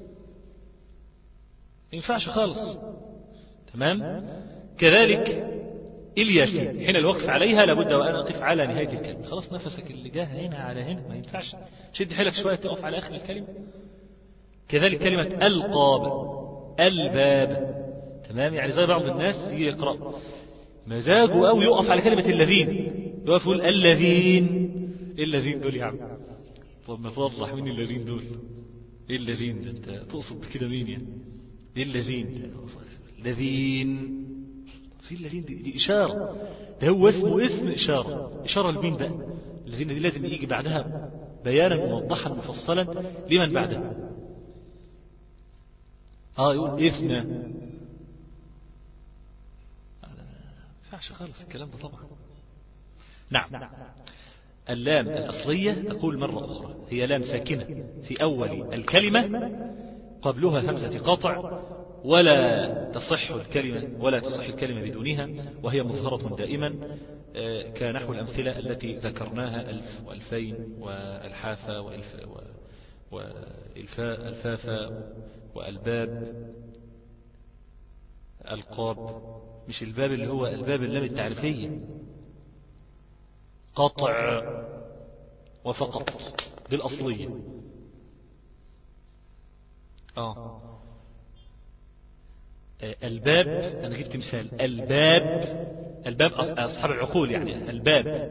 ينفعش خالص. تمام. كذلك الياسين حين الوقف عليها لابد وأن أقف على نهاية الكلمة. خلاص نفسك اللي جاه هنا على هنا، ما ينفعش شد حيلك شوية تقف على آخر الكلمة. كذلك كلمة القاب، الباب. تمام. يعني زي بعض الناس يجي يقرأ مزاجه أو يقف على كلمة الذين، يقف يقول الذين دول يا عم. طب ما توضح مين الذين دول؟ ايه الذين ده؟ انت تقصد كده مين يعني؟ ايه الذين؟ الذين في الذين دي إشارة، ده هو اسم إشارة لمين بقى؟ الذين دي لازم يجي بعدها بيانا موضحا مفصلا لمن بعدها. يقول إثنى، ما ينفعش خالص الكلام ده طبعا. نعم. اللام الأصلية أقول مرة أخرى هي لام ساكنة في أول الكلمة قبلها همزة قطع ولا تصح الكلمة بدونها، وهي مظهرة دائما، كنحو الأمثلة التي ذكرناها: ألف وألفين والحافة والفافة والباب، القاب، مش الباب اللي هو الباب اللام التعريفية، قطع وفقط بالأصلية. الباب، أنا جبت مثال، الباب أصحاب العقول يعني، الباب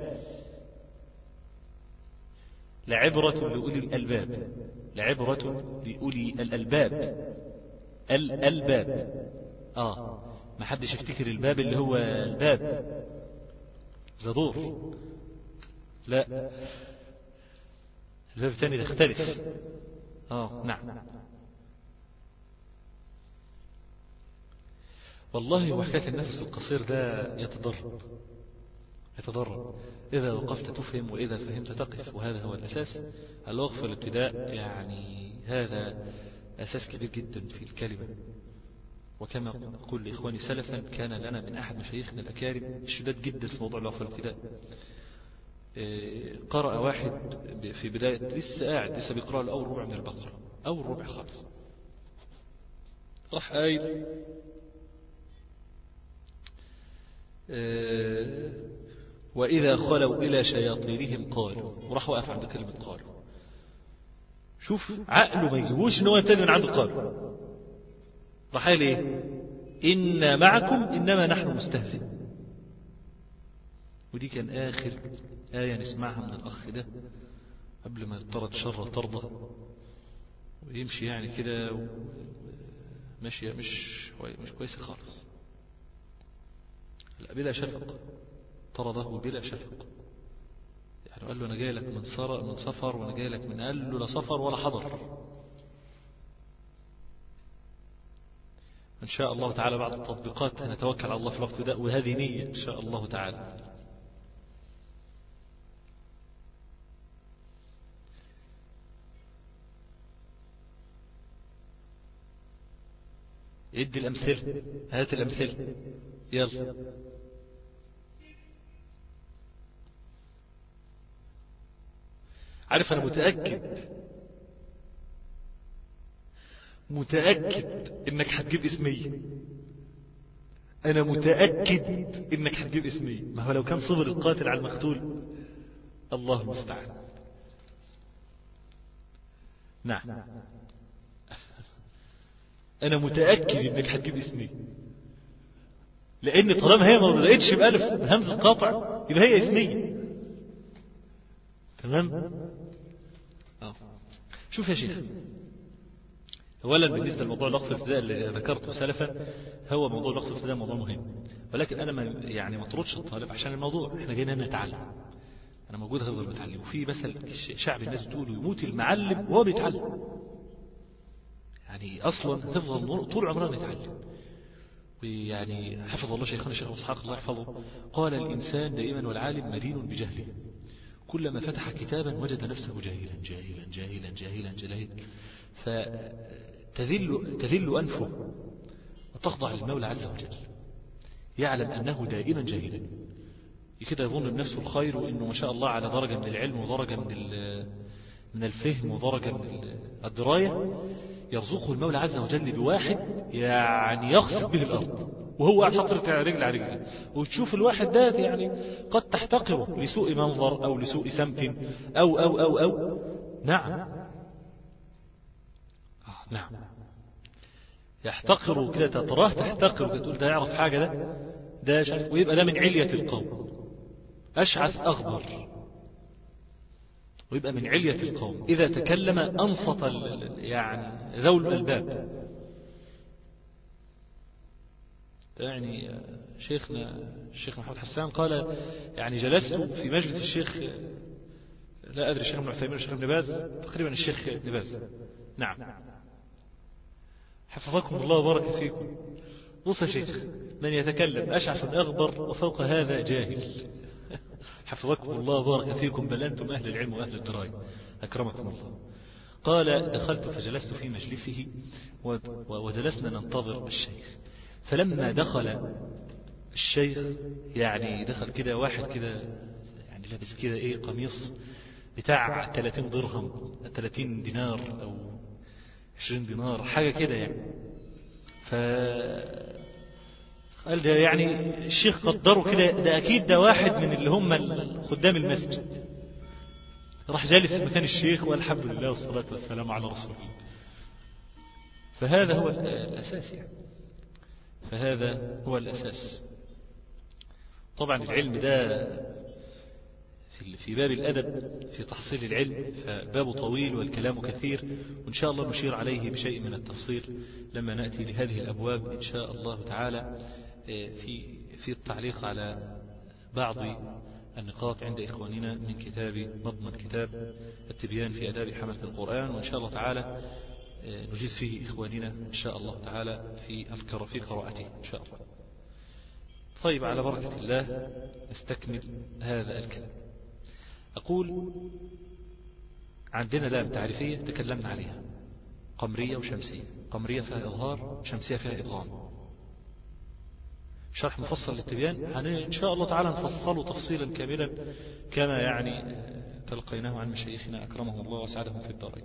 لعبرة لأولي الألباب، لعبرة لأولي الألباب، الباب. ما حدش يفتكر الباب اللي هو الباب زدور، لا، الباب الثاني يختلف. نعم. والله وحكاية النفس القصير ده يتضرر، إذا وقفت تفهم وإذا فهمت تقف، وهذا هو الأساس. الوقف والابتداء يعني هذا أساس كبير جدا في الكلمة. وكما أقول لإخواني سلفا، كان لنا من أحد مشايخنا الأكارم الشداد جدا في موضوع الوقف والابتداء. قرأ واحد في بداية، لسه بيقرأ له أول ربع من البقرة، أول ربع خالص، راح قايل وإذا خلوا إلى شياطينهم قالوا، وراح وقف عند كلمة قالوا. شوف عقله ما يجيبوش ان هو يبتدي من عنده قالوا، راح قايل ايه؟ إن معكم إنما نحن مستهزئ. ودي كان آخر آية نسمعها من الأخ ده قبل ما يطرد شر طرده ويمشي يعني كده ماشية مش كويسة خالص. لا، بلا شفق، طرده بلا شفق. يعني قال له أنا جاي لك من سفر، وأنا جاي لك من، قال له لا سفر ولا حضر. إن شاء الله تعالى بعد التطبيقات هنتوكل على الله في الوقت ده، وهذه نية إن شاء الله تعالى. ادي الأمثلة، هات الأمثلة، يلا. عارف أنا متأكد إنك هتجيب اسمية، أنا متأكد إنك هتجيب اسمية. ما هو لو كان صبر القاتل على المقتول، الله المستعان. نعم، أنا متأكد إنك هتجيب اسمية، لأن طالما هي ما بدأتش بألف همزة قاطع يبقى هي اسمية. تمام. شوف يا شيخ، أولا بالنسبة لموضوع الوقف الابتداء اللي ذكرته سلفا، هو موضوع الوقف الابتداء موضوع مهم، ولكن أنا ما اطردش الطالب عشان الموضوع، احنا جينا نتعلم، أنا موجود هفضل بتعلم. وفي مثل شعب الناس بتقول يموت المعلم وهو بيتعلم، يعني أصلا هتفضل طول عمرنا نتعلم. ويعني حفظ الله شيخنا الشيخ إسحاق الله يحفظه، قال الإنسان دائما والعالم مدين بجهله، كلما فتح كتابا وجد نفسه جاهلا جاهلا جاهلا جاهلا جاهلا، فتذل أنفه وتخضع للمولى عز وجل، يعلم أنه دائما جاهلا، كده يظن بنفسه الخير، وإنه ما شاء الله على درجة من العلم ودرجة من الفهم ودرجة من الدراية، يرزقه المولى عز وجل بواحد يعني يخسف به الأرض وهو قاعد حاطط رجل على رجل. وتشوف الواحد ده يعني قد تحتقره لسوء منظر أو لسوء سمت أو نعم نعم، يحتقره كده، تراه تحتقره كده، تقول ده يعرف حاجة، ده شايف، ويبقى ده من علية القوم، أشعث أغبر، ويبقى من علية القوم، إذا تكلم أنصت يعني ذو الألباب. يعني شيخنا الشيخ محمد حسان قال يعني جلست في مجلس الشيخ، لا أدري الشيخ ابن عثيمين الشيخ ابن باز، تقريبا الشيخ ابن باز، نعم، حفظكم الله وبارك فيكم. بص يا شيخ، من يتكلم أشعث أغبر وفوق هذا جاهل، حفظكم الله وبارك فيكم، بل أنتم أهل العلم وأهل الدراية، أكرمكم الله. قال دخلت فجلست في مجلسه وجلسنا ننتظر الشيخ. فلما دخل الشيخ يعني دخل كده واحد كده يعني لابس كده ايه قميص بتاع 30 درهم 30 دينار او 20 دينار حاجة كده يعني. قال ده يعني الشيخ قدره كده ده اكيد ده واحد من اللي هم خدام المسجد. راح جالس في مكان الشيخ والحمد لله والصلاة والسلام على رسول الله. فهذا هو الأساس يعني. فهذا هو الأساس. طبعا العلم ده في باب الأدب في تحصيل العلم فبابه طويل والكلام كثير، وإن شاء الله نشير عليه بشيء من التفصيل لما نأتي لهذه الأبواب إن شاء الله تعالى في التعليق على بعض النقاط عند إخواننا من كتاب مضمن كتاب التبيان في آداب حملة القرآن، وإن شاء الله تعالى نجيز فيه إخواننا إن شاء الله تعالى في قراءته إن شاء الله. طيب على بركة الله نستكمل هذا الكلام. أقول عندنا لام تعريفية تكلمنا عليها، قمرية وشمسية. قمرية فيها إظهار، شمسية فيها إدغام. شرح مفصل للتبيان إن شاء الله تعالى نفصله تفصيلا كاملا كما يعني تلقيناه عن مشايخنا أكرمهم الله وسعدهم في الدارين.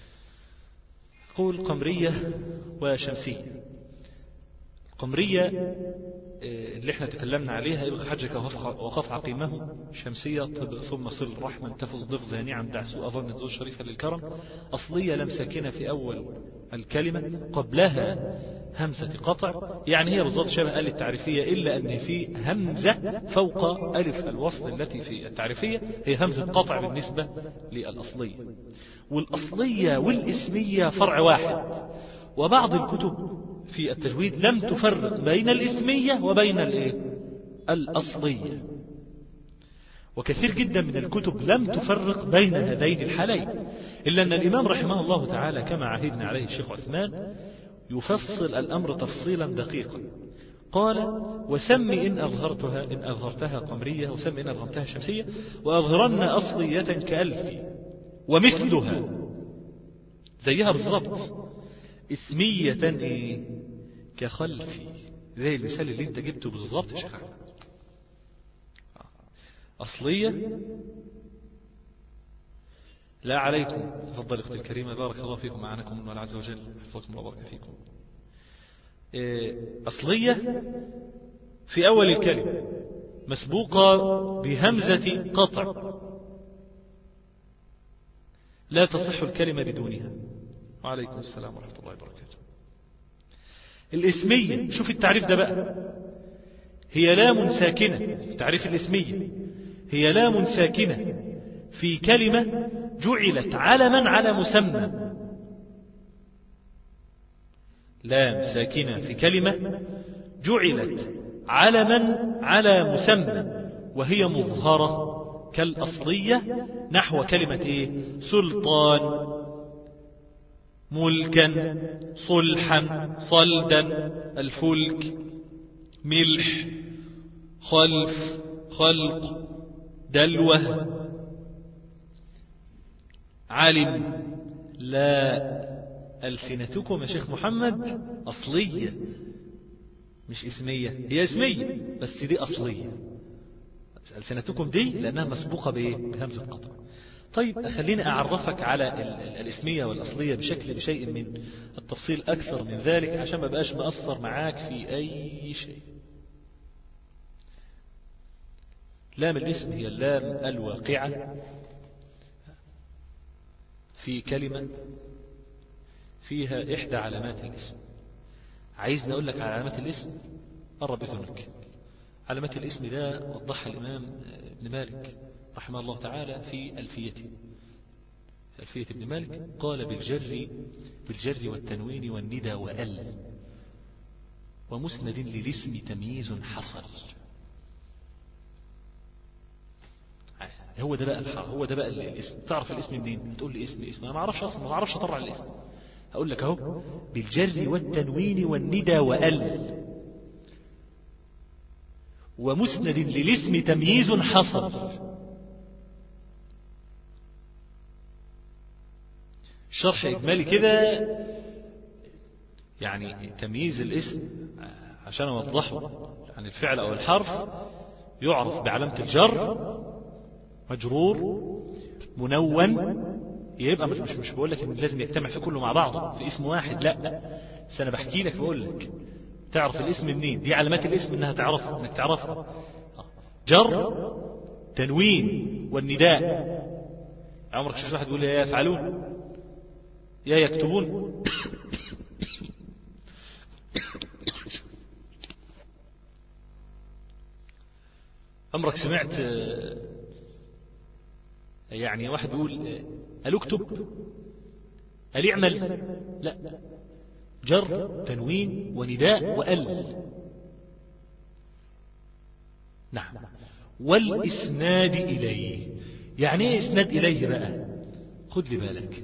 أقول قمرية وشمسية. القمرية اللي احنا تكلمنا عليها ابغى حجك وقف عقيمه. شمسية ثم صل رحما تفز ضف ذانعا دع سوء أظن ذو شريفا للكرم. أصلية لم ساكنة في أول الكلمة قبلها همزة قطع، يعني هي بالضبط شبه آلة التعريفية إلا أن في همزة فوق ألف الوصل التي في التعريفية هي همزة قطع بالنسبة للأصلية. والأصلية والإسمية فرع واحد، وبعض الكتب في التجويد لم تفرق بين الإسمية وبين الأصلية، وكثير جدا من الكتب لم تفرق بين هذين الحالين، إلا أن الإمام رحمه الله تعالى كما عهدنا عليه الشيخ عثمان يفصل الأمر تفصيلا دقيقا. قال وسم إن أظهرتها قمرية، وسم إن أظهرتها شمسية، وأظهرن أصلية كألف ومثلها زيها بالضبط، اسمية كخلفي، زي المثال اللي انت جبته بالضبط يا شيخ أحمد. أصلية لا عليكم. تفضل اختي الكريمة بارك الله فيكم معانكم الله عز وجل حفظكم الله وبارك فيكم. أصلية في أول الكلمة مسبوقة بهمزة قطع لا تصح الكلمة بدونها. وعليكم السلام ورحمة الله وبركاته. الاسمية شوف التعريف ده بقى، هي لام ساكنة. تعريف الاسمية هي لام ساكنة في كلمة جعلت علما على مسمى. لام ساكنة في كلمة جعلت علما على مسمى وهي مظهرة كالأصلية، نحو كلمة سلطان، ملكا، صلحا، صلدا، الفلك، ملح، خلف، خلق، دلوة، علم. لا، ألسنتكم يا شيخ محمد أصلية مش اسمية، هي اسمية بس دي أصلية. ألسنتكم دي لأنها مسبوقة بهمزة قطع. طيب خليني أعرفك على الاسمية والأصلية بشيء من التفصيل أكثر من ذلك عشان ما بقاش مأثر معاك في أي شيء. لام الاسم هي اللام الواقعة في كلمة فيها إحدى علامات الاسم. عايزني أقول لك على علامات الاسم؟ قرب بذنك. علامات الاسم ده وضحها الإمام ابن مالك رحمه الله تعالى في ألفيته. ألفية ابن مالك قال بالجر والتنوين والندى وأل ومسند للاسم تمييز حصل. هو ده بقى الاسم. تعرف الاسم منين؟ تقول لي اسم انا ما اعرفش اصلا، ما اعرفش اطلع الاسم. هقول لك اهو بالجر والتنوين والندى وأل ومسند للاسم تمييز حصل. شرح إجمالي كده يعني تمييز الاسم عشان أوضحه. يعني الفعل أو الحرف يعرف بعلامة الجر، مجرور، منون. يبقى مش بقول لك إن لازم يجتمع في كله مع بعضه في اسم واحد، لا، بس أنا بحكي لك بقول لك تعرف الاسم منين. دي علامات الاسم إنك تعرفها. جر، تنوين، والنداء. عمرك شفت واحد يقول يا يفعلون، يا يكتبون؟ عمرك سمعت يعني واحد يقول ألو اكتب، ألو اعمل؟ لا، جر، تنوين، ونداء، وأل. نعم. والإسناد إليه. يعني ايه إسناد إليه بقى؟ خد لي بالك.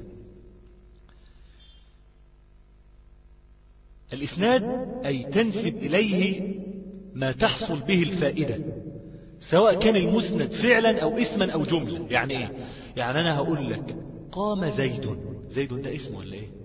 الإسناد أي تنسب إليه ما تحصل به الفائدة، سواء كان المسند فعلا أو اسما أو جملة. يعني إيه؟ يعني أنا هقول لك قام زيد. زيد ده اسم ولا إيه؟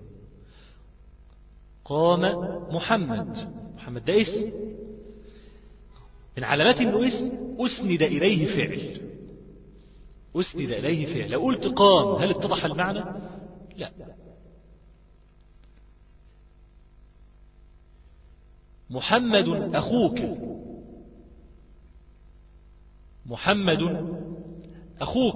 قام محمد. محمد ده اسم. من علامات إنه اسم أسند إليه فعل. أسند إليه فعل. لو قلت قام هل اتضح المعنى؟ لا. محمد أخوك. محمد أخوك.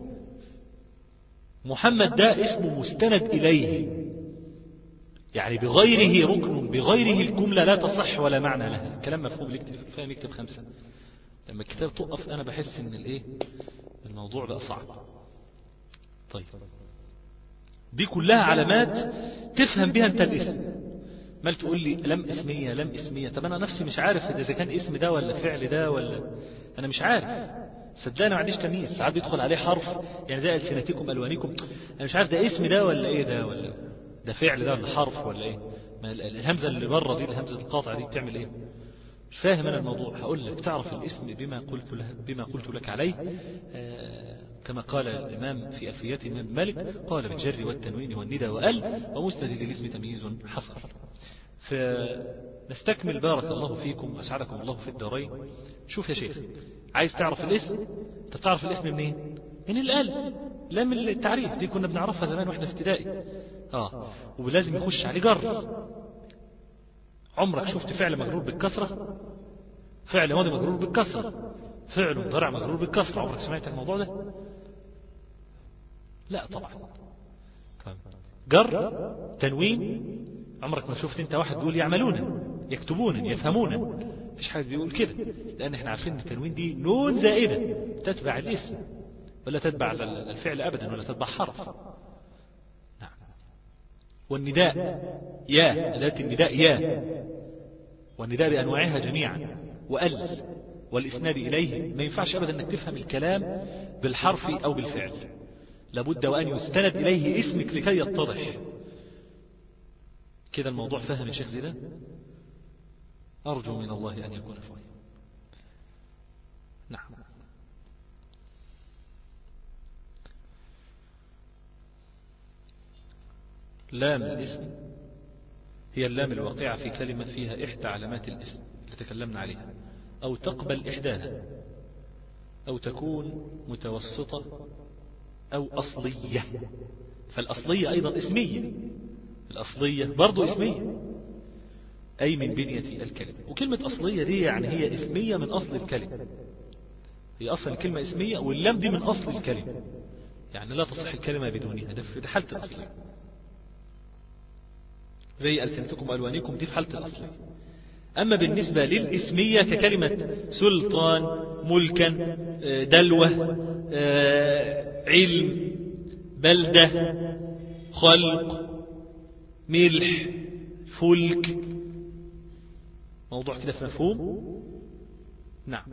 محمد ده اسم مستند إليه، يعني بغيره ركن، بغيره الجملة لا تصح ولا معنى لها. كلام مفهوم. اللي يكتب فاهم يكتب 5. لما الكتاب تقف أنا بحس إن الإيه الموضوع بقى صعب. طيب، دي كلها علامات تفهم بها أنت الاسم. مال تقول لي لم اسمية لم اسمية. طب أنا نفسي مش عارف إذا كان اسم ده ولا فعل ده ولا، أنا مش عارف. صدقني ما عنديش تمييز. ساعات بيدخل عليه حرف يعني زي ألسنتكم ألوانكم، أنا مش عارف ده اسم ده ولا إيه ده، ولا ده فعل ده ولا حرف ولا إيه. الهمزة اللي بره دي، الهمزة القاطعة دي بتعمل إيه؟ مش فاهم أنا الموضوع. هقول لك تعرف الاسم بما قلت لك عليه. كما قال الإمام في ألفيات الإمام مالك، قال بالجر والتنوين والندى وأل، ومسند للاسم تمييز حصل. فنستكمل. بارك الله فيكم وأسعدكم الله في الدارين. شوف يا شيخ، عايز تعرف الاسم؟ انت بتعرف الاسم منين؟ من الألف، لا من التعريف. دي كنا بنعرفها زمان واحنا في ابتدائي. ولازم يخش عليه جر. عمرك شفت فعل مجرور بالكسرة؟ فعل ماضي مجرور بالكسرة، فعل مضارع مجرور بالكسرة. عمرك سمعت الموضوع ده؟ لا طبعا. جر، تنوين. عمرك ما شفت انت واحد بيقول يعملون، يكتبون، يفهمون؟ مفيش حد بيقول كده، لان احنا عارفين ان التنوين دي نون زائدة تتبع الاسم، ولا تتبع الفعل ابدا، ولا تتبع حرف. نعم. والنداء يا، أداة النداء يا، والنداء بأنواعها جميعا، وأل. والإسناد إليه ما ينفعش أبدا أنك تفهم الكلام بالحرف أو بالفعل، لابد وأن يستند إليه اسمك لكي يتضح. كده الموضوع فهم يا شيخ زيدان؟ أرجو من الله أن يكون فهم. نعم. لام الاسم هي اللام الواقعة في كلمة فيها إحدى علامات الاسم اللي تكلمنا عليها، أو تقبل إحداها، أو تكون متوسطة، أو أصلية. فالأصلية أيضا اسمية، الأصلية برضو اسمية، أي من بنية الكلمة. وكلمة أصلية دي يعني هي اسمية من أصل الكلمة، هي أصل الكلمة اسمية، واللام دي من أصل الكلمة، يعني لا تصح الكلمة بدونها. ده في حالة الأصلية، زي ألسنتكم وألوانكم دي في حالة الأصلية. أما بالنسبة للإسمية ككلمة سلطان، ملكا، دلوة، علم، بلدة، خلق، ملح، فلك، موضوع كده في مفهوم. نعم.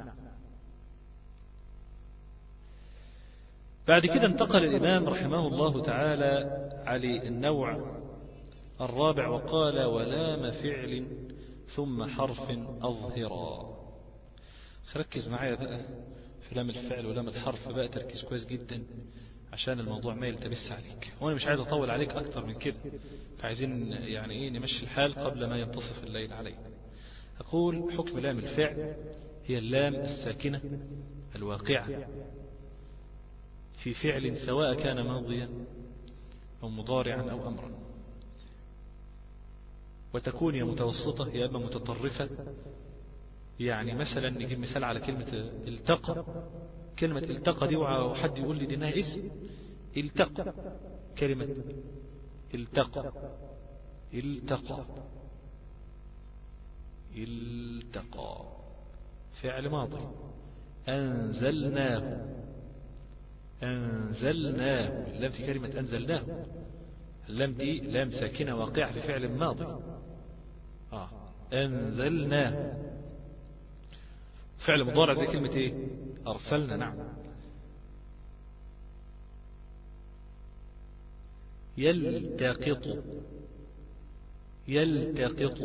بعد كده انتقل الإمام رحمه الله تعالى على النوع الرابع وقال ولام فعل ثم حرف أظهرا. ركز معايا بقى في لام الفعل ولام الحرف بقى تركيز كويس جدا، عشان الموضوع ما يلتبس عليك، وأنا مش عايز أطول عليك أكتر من كده، فعايزين يعني إيه نمشي الحال قبل ما ينتصف الليل علينا. أقول حكم لام الفعل هي اللام الساكنة الواقعة في فعل سواء كان ماضيا أو مضارعا أو أمرا، وتكون يا متوسطة يا إما متطرفة. يعني مثلا نجيب مثال على كلمة التقى. كلمة التقى دي وحد يقول لي دي انها اسم. التقى، كلمة التقى، التقى، التقى فعل ماضي. أنزلناه، أنزلناه، اللام في كلمة أنزلناه، اللام دي لام ساكنة واقعة في فعل ماضي. أنزلناه. فعل مضارع زي كلمة ايه؟ أرسلنا. نعم. يلتقط، يلتقط.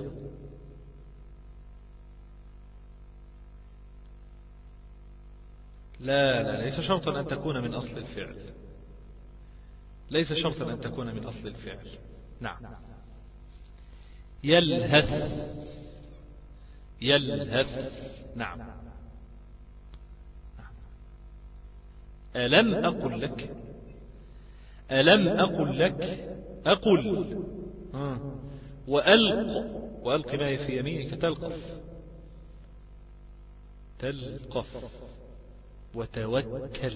لا ليس شرطا أن تكون من أصل الفعل، ليس شرطا أن تكون من أصل الفعل. نعم. يلهث، يلهث. نعم. ألم أقل لك، ألم أقل لك، أقل. وألق، وألق ما في يمينك تلقف، تلقف. وتوكل.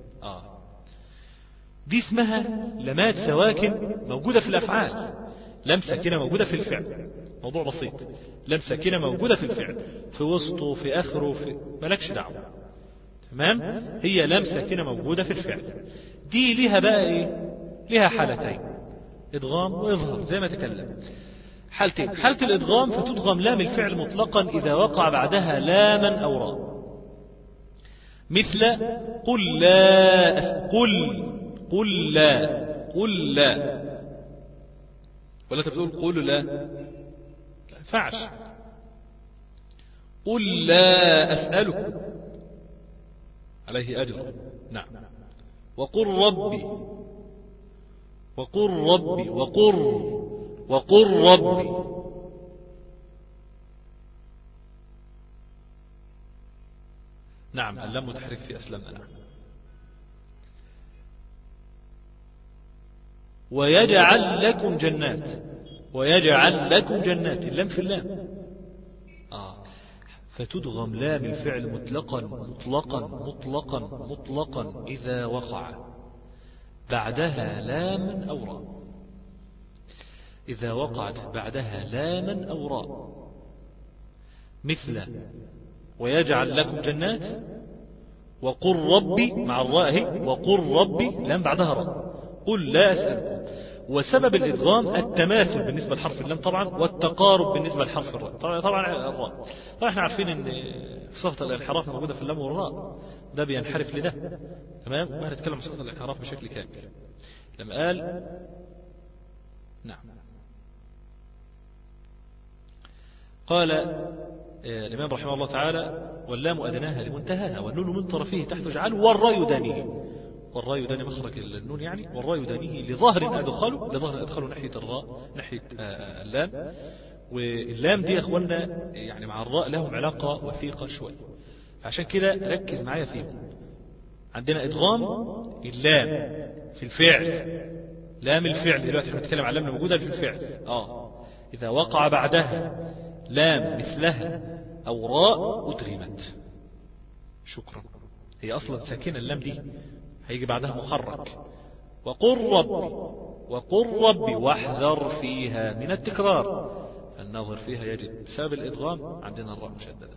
دي اسمها لمات سواكن موجودة في الأفعال. لم ساكنة موجودة في الفعل، موضوع بسيط. لم ساكنة موجودة في الفعل، في وسطه، في آخره، في ملكش دعوة. تمام. هي لم ساكنة موجودة في الفعل. دي لها بقى ايه؟ لها حالتين، إدغام وإظهار زي ما تكلم. حالتين. حالة الإدغام فتدغم لام الفعل مطلقا إذا وقع بعدها لاما أو راء، مثل قل لا قل، قل لا، قل لا. ولا تقول قل لا، لا ينفعش. قل لا أسألكم عليه أجر. نعم. وقل ربي، وقل ربي، وقل، وقل ربي. نعم. اللام متحرك في أسلمنا. نعم. ويجعل لكم جنات، ويجعل لكم جنات، اللام في اللام. فتدغم لام الفعل مطلقا مطلقا مطلقا مطلقا إذا وقع بعدها لاما أو راء، إذا وقعت بعدها لاما أو راء، مثل ويجعل لكم جنات، وقل ربي مع الراء، وقل ربي لام بعدها راء، قل لا أسألكم. وسبب الإدغام التماثل بالنسبة لحرف اللام طبعا، والتقارب بالنسبة لحرف الراء. طبعا الراء، طبعا احنا عارفين ان صفة الانحراف موجودة في اللام والراء، ده بينحرف لده. تمام. ما هنتكلم عن صفة الانحراف بشكل كامل لما قال. نعم. قال الإمام رحمه الله تعالى: واللام أدناها لمنتهاها، والنون من طرفيه تحت اجعله، والراء دانيه. والراء يداني مخرج النون يعني، والراء يدانيه لظهر أدخله، لظهر أدخله ناحية الراء، ناحية اللام. واللام دي يا أخوانا يعني مع الراء لهم علاقة وثيقة شوي، عشان كده ركز معايا فيهم. عندنا إدغام اللام في الفعل، لام الفعل دلوقتي احنا بنتكلم عن لام موجودة في الفعل. إذا وقع بعدها لام مثلها أو راء أدغمت. شكرا. هي أصلا ساكنة اللام دي، هيجي بعدها محرك. وقل ربي، وقل ربي واحذر فيها من التكرار، فالناظر فيها يجد بسبب الإدغام عندنا الراء مشددة.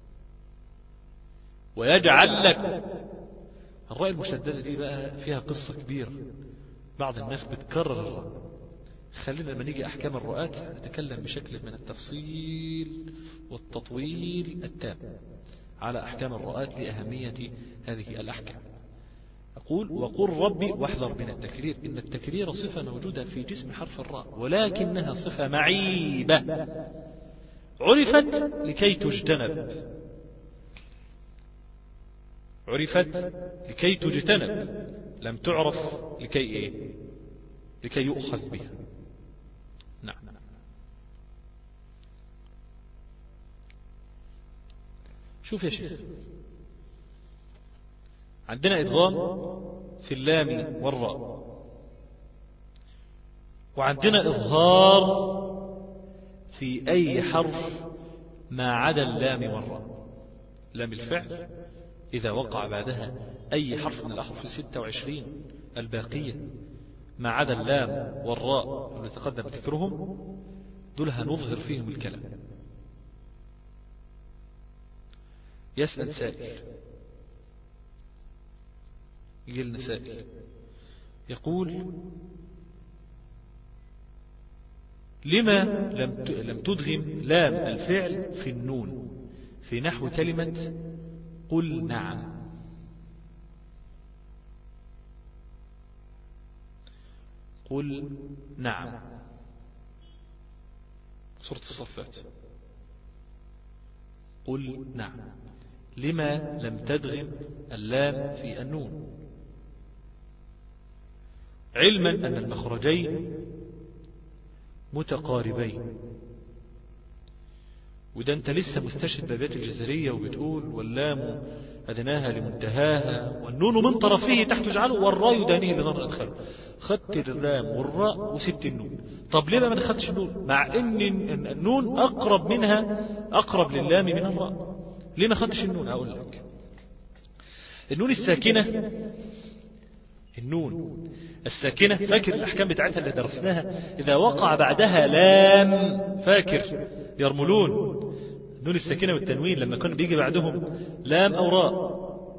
ويجعل لك، الراء المشددة دي بقى فيها قصة كبيرة، بعض الناس بتكرر الراء. خلينا لما نيجي أحكام الرؤات نتكلم بشكل من التفصيل والتطويل التام على أحكام الرؤات لأهمية هذه الأحكام. أقول وقل ربي واحذر من التكرير، إن التكرير صفة موجودة في جسم حرف الراء، ولكنها صفة معيبة عرفت لكي تجتنب، عرفت لكي تجتنب. لم تعرف لكي إيه؟ لكي يؤخذ بها. نعم. شوف يا شيخ، عندنا إدغام في اللام والراء، وعندنا إظهار في أي حرف ما عدا اللام والراء. لام الفعل إذا وقع بعدها أي حرف من الأحرف 26 الباقية ما عدا اللام والراء اللي تقدم ذكرهم، دول هنظهر فيهم الكلام. يسأل سائل، يجيلنا سائل يقول: لما لم تدغم لام الفعل في النون في نحو كلمة قل نعم؟ قل نعم، سورة الصفات. قل نعم، لما لم تدغم اللام في النون؟ علما أن المخرجين متقاربين، وده انت لسه مستشهد بابيات الجزرية وبتقول: واللام أدناها لمنتهاها والنون من طرفه تحت جعله والراء يدانيه لظهر أدخله. خدت اللام والراء وسبت النون. طب ليه ما خدتش النون مع ان النون أقرب منها، أقرب للام من الراء؟ ليه ما خدتش النون؟ أقول لك. النون الساكنة، النون الساكنة، فاكر الأحكام بتاعتها اللي درسناها؟ إذا وقع بعدها لام، فاكر يرملون النون الساكنة والتنوين لما كان بيجي بعدهم لام أو راء؟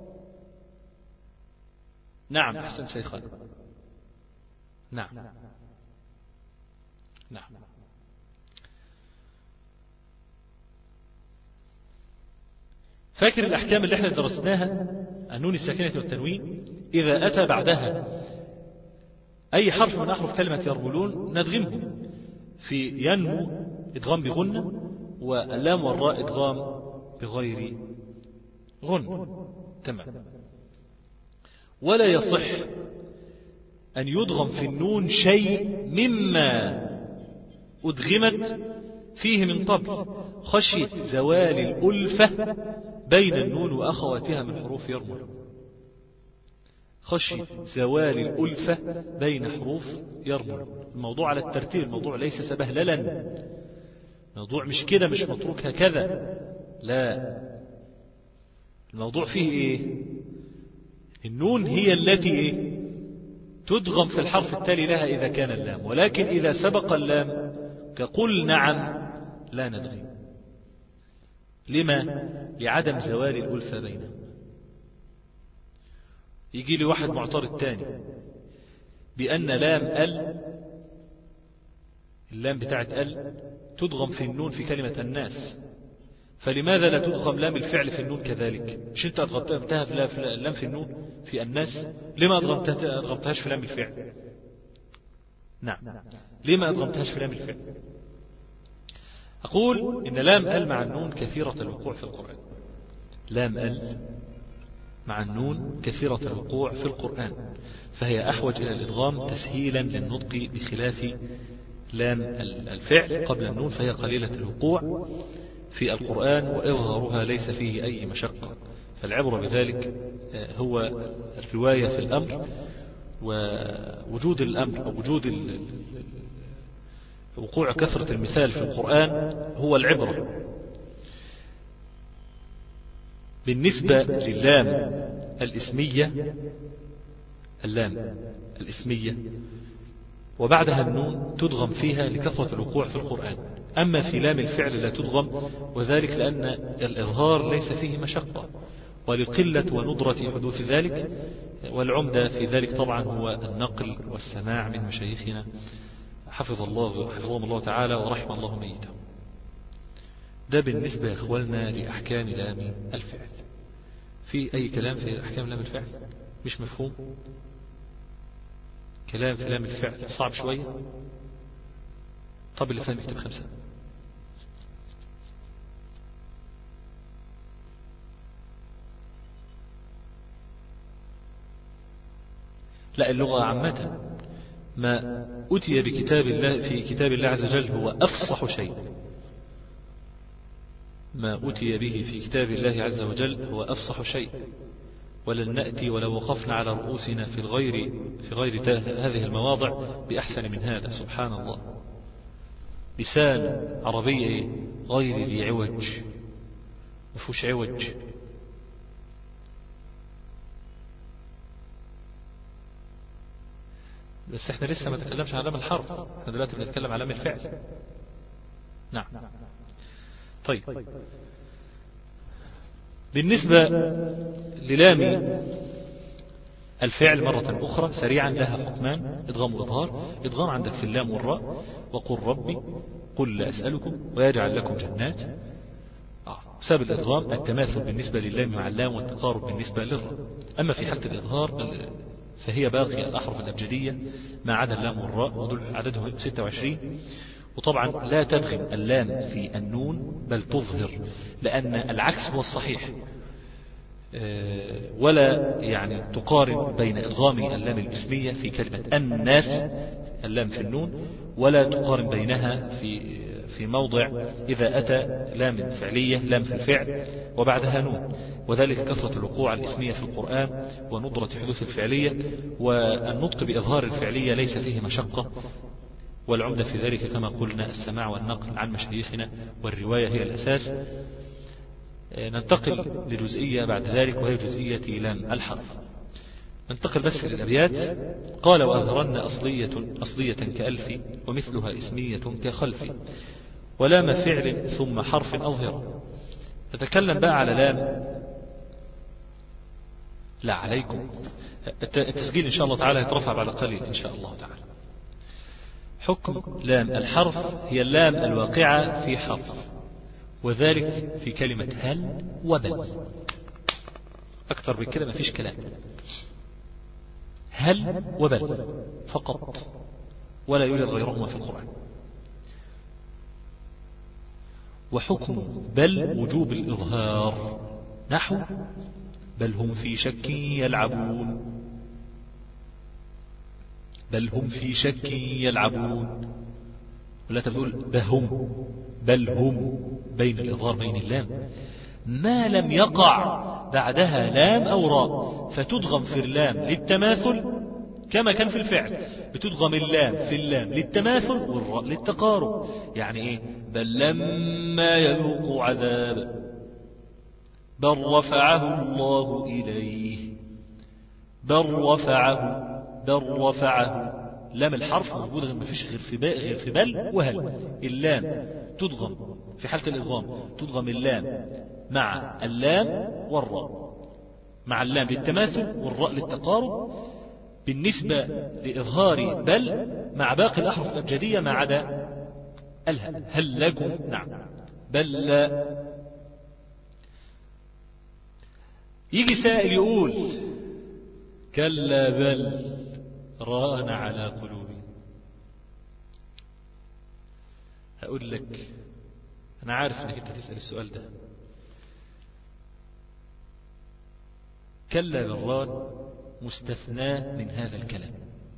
نعم، أحسن شيخان. نعم نعم. فاكر الأحكام اللي احنا درسناها؟ النون الساكنة والتنوين إذا أتى بعدها أي حرف من أحرف كلمة يرملون ندغمه في ينمو إدغام بغنة، واللام والراء إدغام بغير غنة. تمام. ولا يصح أن يدغم في النون شيء مما أدغمت فيه من قبل خشية زوال الألفة بين النون وأخواتها من حروف يرمل. خشية زوال الألفة بين حروف يرمل. الموضوع على الترتيب، الموضوع ليس سبهللا، الموضوع مش كده، مش متروك هكذا، لا، الموضوع فيه ايه؟ النون هي التي ايه؟ تدغم في الحرف التالي لها إذا كان اللام، ولكن إذا سبق اللام كقل نعم لا ندغم. لما؟ لعدم زوال الألفة بينهم. يجي لي واحد معترض تاني بأن لام اللام بتاعت تدغم في النون في كلمة الناس، فلماذا لا تدغم لام الفعل في النون كذلك؟ مش انت أدغمتها في اللام في النون في الناس؟ لما أدغمتهاش في لام الفعل؟ نعم، لما أدغمتهاش في لام الفعل؟ أقول إن لام مع النون كثيرة الوقوع في القرآن. لام مع النون كثيرة الوقوع في القرآن، فهي أحوج إلى الإدغام تسهيلا للنطق، بخلاف لام الفعل قبل النون فهي قليلة الوقوع في القرآن وإظهارها ليس فيه أي مشقة. فالعبرة بذلك هو الرواية في الأمر، ووجود الأمر أو وجود وقوع كثرة المثال في القرآن هو العبرة. بالنسبة للام الإسمية، اللام الإسمية وبعدها النون تدغم فيها لكثرة الوقوع في القرآن. أما في لام الفعل لا تدغم، وذلك لأن الإظهار ليس فيه مشقة ولقلة وندرة حدوث ذلك، والعمدة في ذلك طبعا هو النقل والسماع من مشايخنا حفظهم الله تعالى ورحم الله ميتهم. ده بالنسبة يا إخواننا لأحكام لام الفعل. في أي كلام في أحكام لام الفعل مش مفهوم؟ كلام في لام الفعل صعب شوية؟ طب اللي فهم يكتب 5. لا، اللغة عامة. ما أتي بكتاب الله في كتاب الله عز وجل هو أفصح شيء. ما أتي به في كتاب الله عز وجل هو أفصح شيء. ولن نأتي ولو وقفنا على رؤوسنا في غير هذه المواضع بأحسن من هذا. سبحان الله، لسان عربي غير ذي عوج، مفوش عوج. بس احنا لسه ما تكلمش عن علام الحرف، احنا دلوقتي بنتكلم عن علام الفعل. نعم. طيب، بالنسبة للام الفعل مرة أخرى سريعا لها حكمان: إدغام وإظهار. إدغام عندك في اللام والراء، وقل ربي قل لا أسألكم ويجعل لكم جنات. سبب الإدغام التماثل بالنسبة للام مع اللام والتقارب بالنسبة للراء. أما في حالة الإظهار فهي باقي الأحرف الأبجدية ما عدا اللام والراء، ودول عددهم 26. وطبعا لا تدغم اللام في النون بل تظهر، لأن العكس هو الصحيح. ولا يعني تقارن بين إدغام اللام الاسمية في كلمة الناس، اللام في النون، ولا تقارن بينها في موضع إذا أتى لام فعلية، لام في الفعل وبعدها نون، وذلك كثرة الوقوع الاسمية في القرآن وندرة حدوث الفعلية. والنطق بإظهار الفعلية ليس فيه مشقة، والعمدة في ذلك كما قلنا السماع والنقل عن مشايخنا، والرواية هي الأساس. ننتقل لجزئية بعد ذلك، وهي جزئية لام الحرف. ننتقل بس للأبيات. قال: وأظهرن أصلية كألف، ومثلها اسمية كخلف، ولام فعل ثم حرف أظهر. نتكلم بقى على لام. لا عليكم، التسجيل إن شاء الله تعالى يترفع بعد قليل إن شاء الله تعالى. حكم لام الحرف: هي اللام الواقعة في حرف، وذلك في كلمة هل وبل. أكثر من كده ما فيش كلام. هل وبل فقط، ولا يوجد غيرهما في القرآن. وحكم بل وجوب الإظهار، نحو: بل هم في شك يلعبون. بل هم في شك يلعبون، ولا تقول بهم، بل هم، بين الإظهار بين اللام ما لم يقع بعدها لام أو راء، فتدغم في اللام للتماثل كما كان في الفعل. بتدغم اللام في اللام للتماثل والراء للتقارب. يعني ايه؟ بل لما يذوقوا عذاب، بل رفعه الله إليه، بل رفعه. لام الحرف موجودة ما فيش غير في بل وهل. اللام تدغم في حالة الإدغام، تدغم اللام مع اللام والراء، مع اللام للتماثل والراء للتقارب. بالنسبة لإظهار بل مع باقي الأحرف الأبجدية ما عدا الهاء. هل لكم؟ نعم. بل لا. يجي سائل يقول: كلا بل ران على قلوبهم. هقول لك أنا عارف أنك أنت تسأل السؤال ده. كلا بالران مستثنى من هذا الكلام.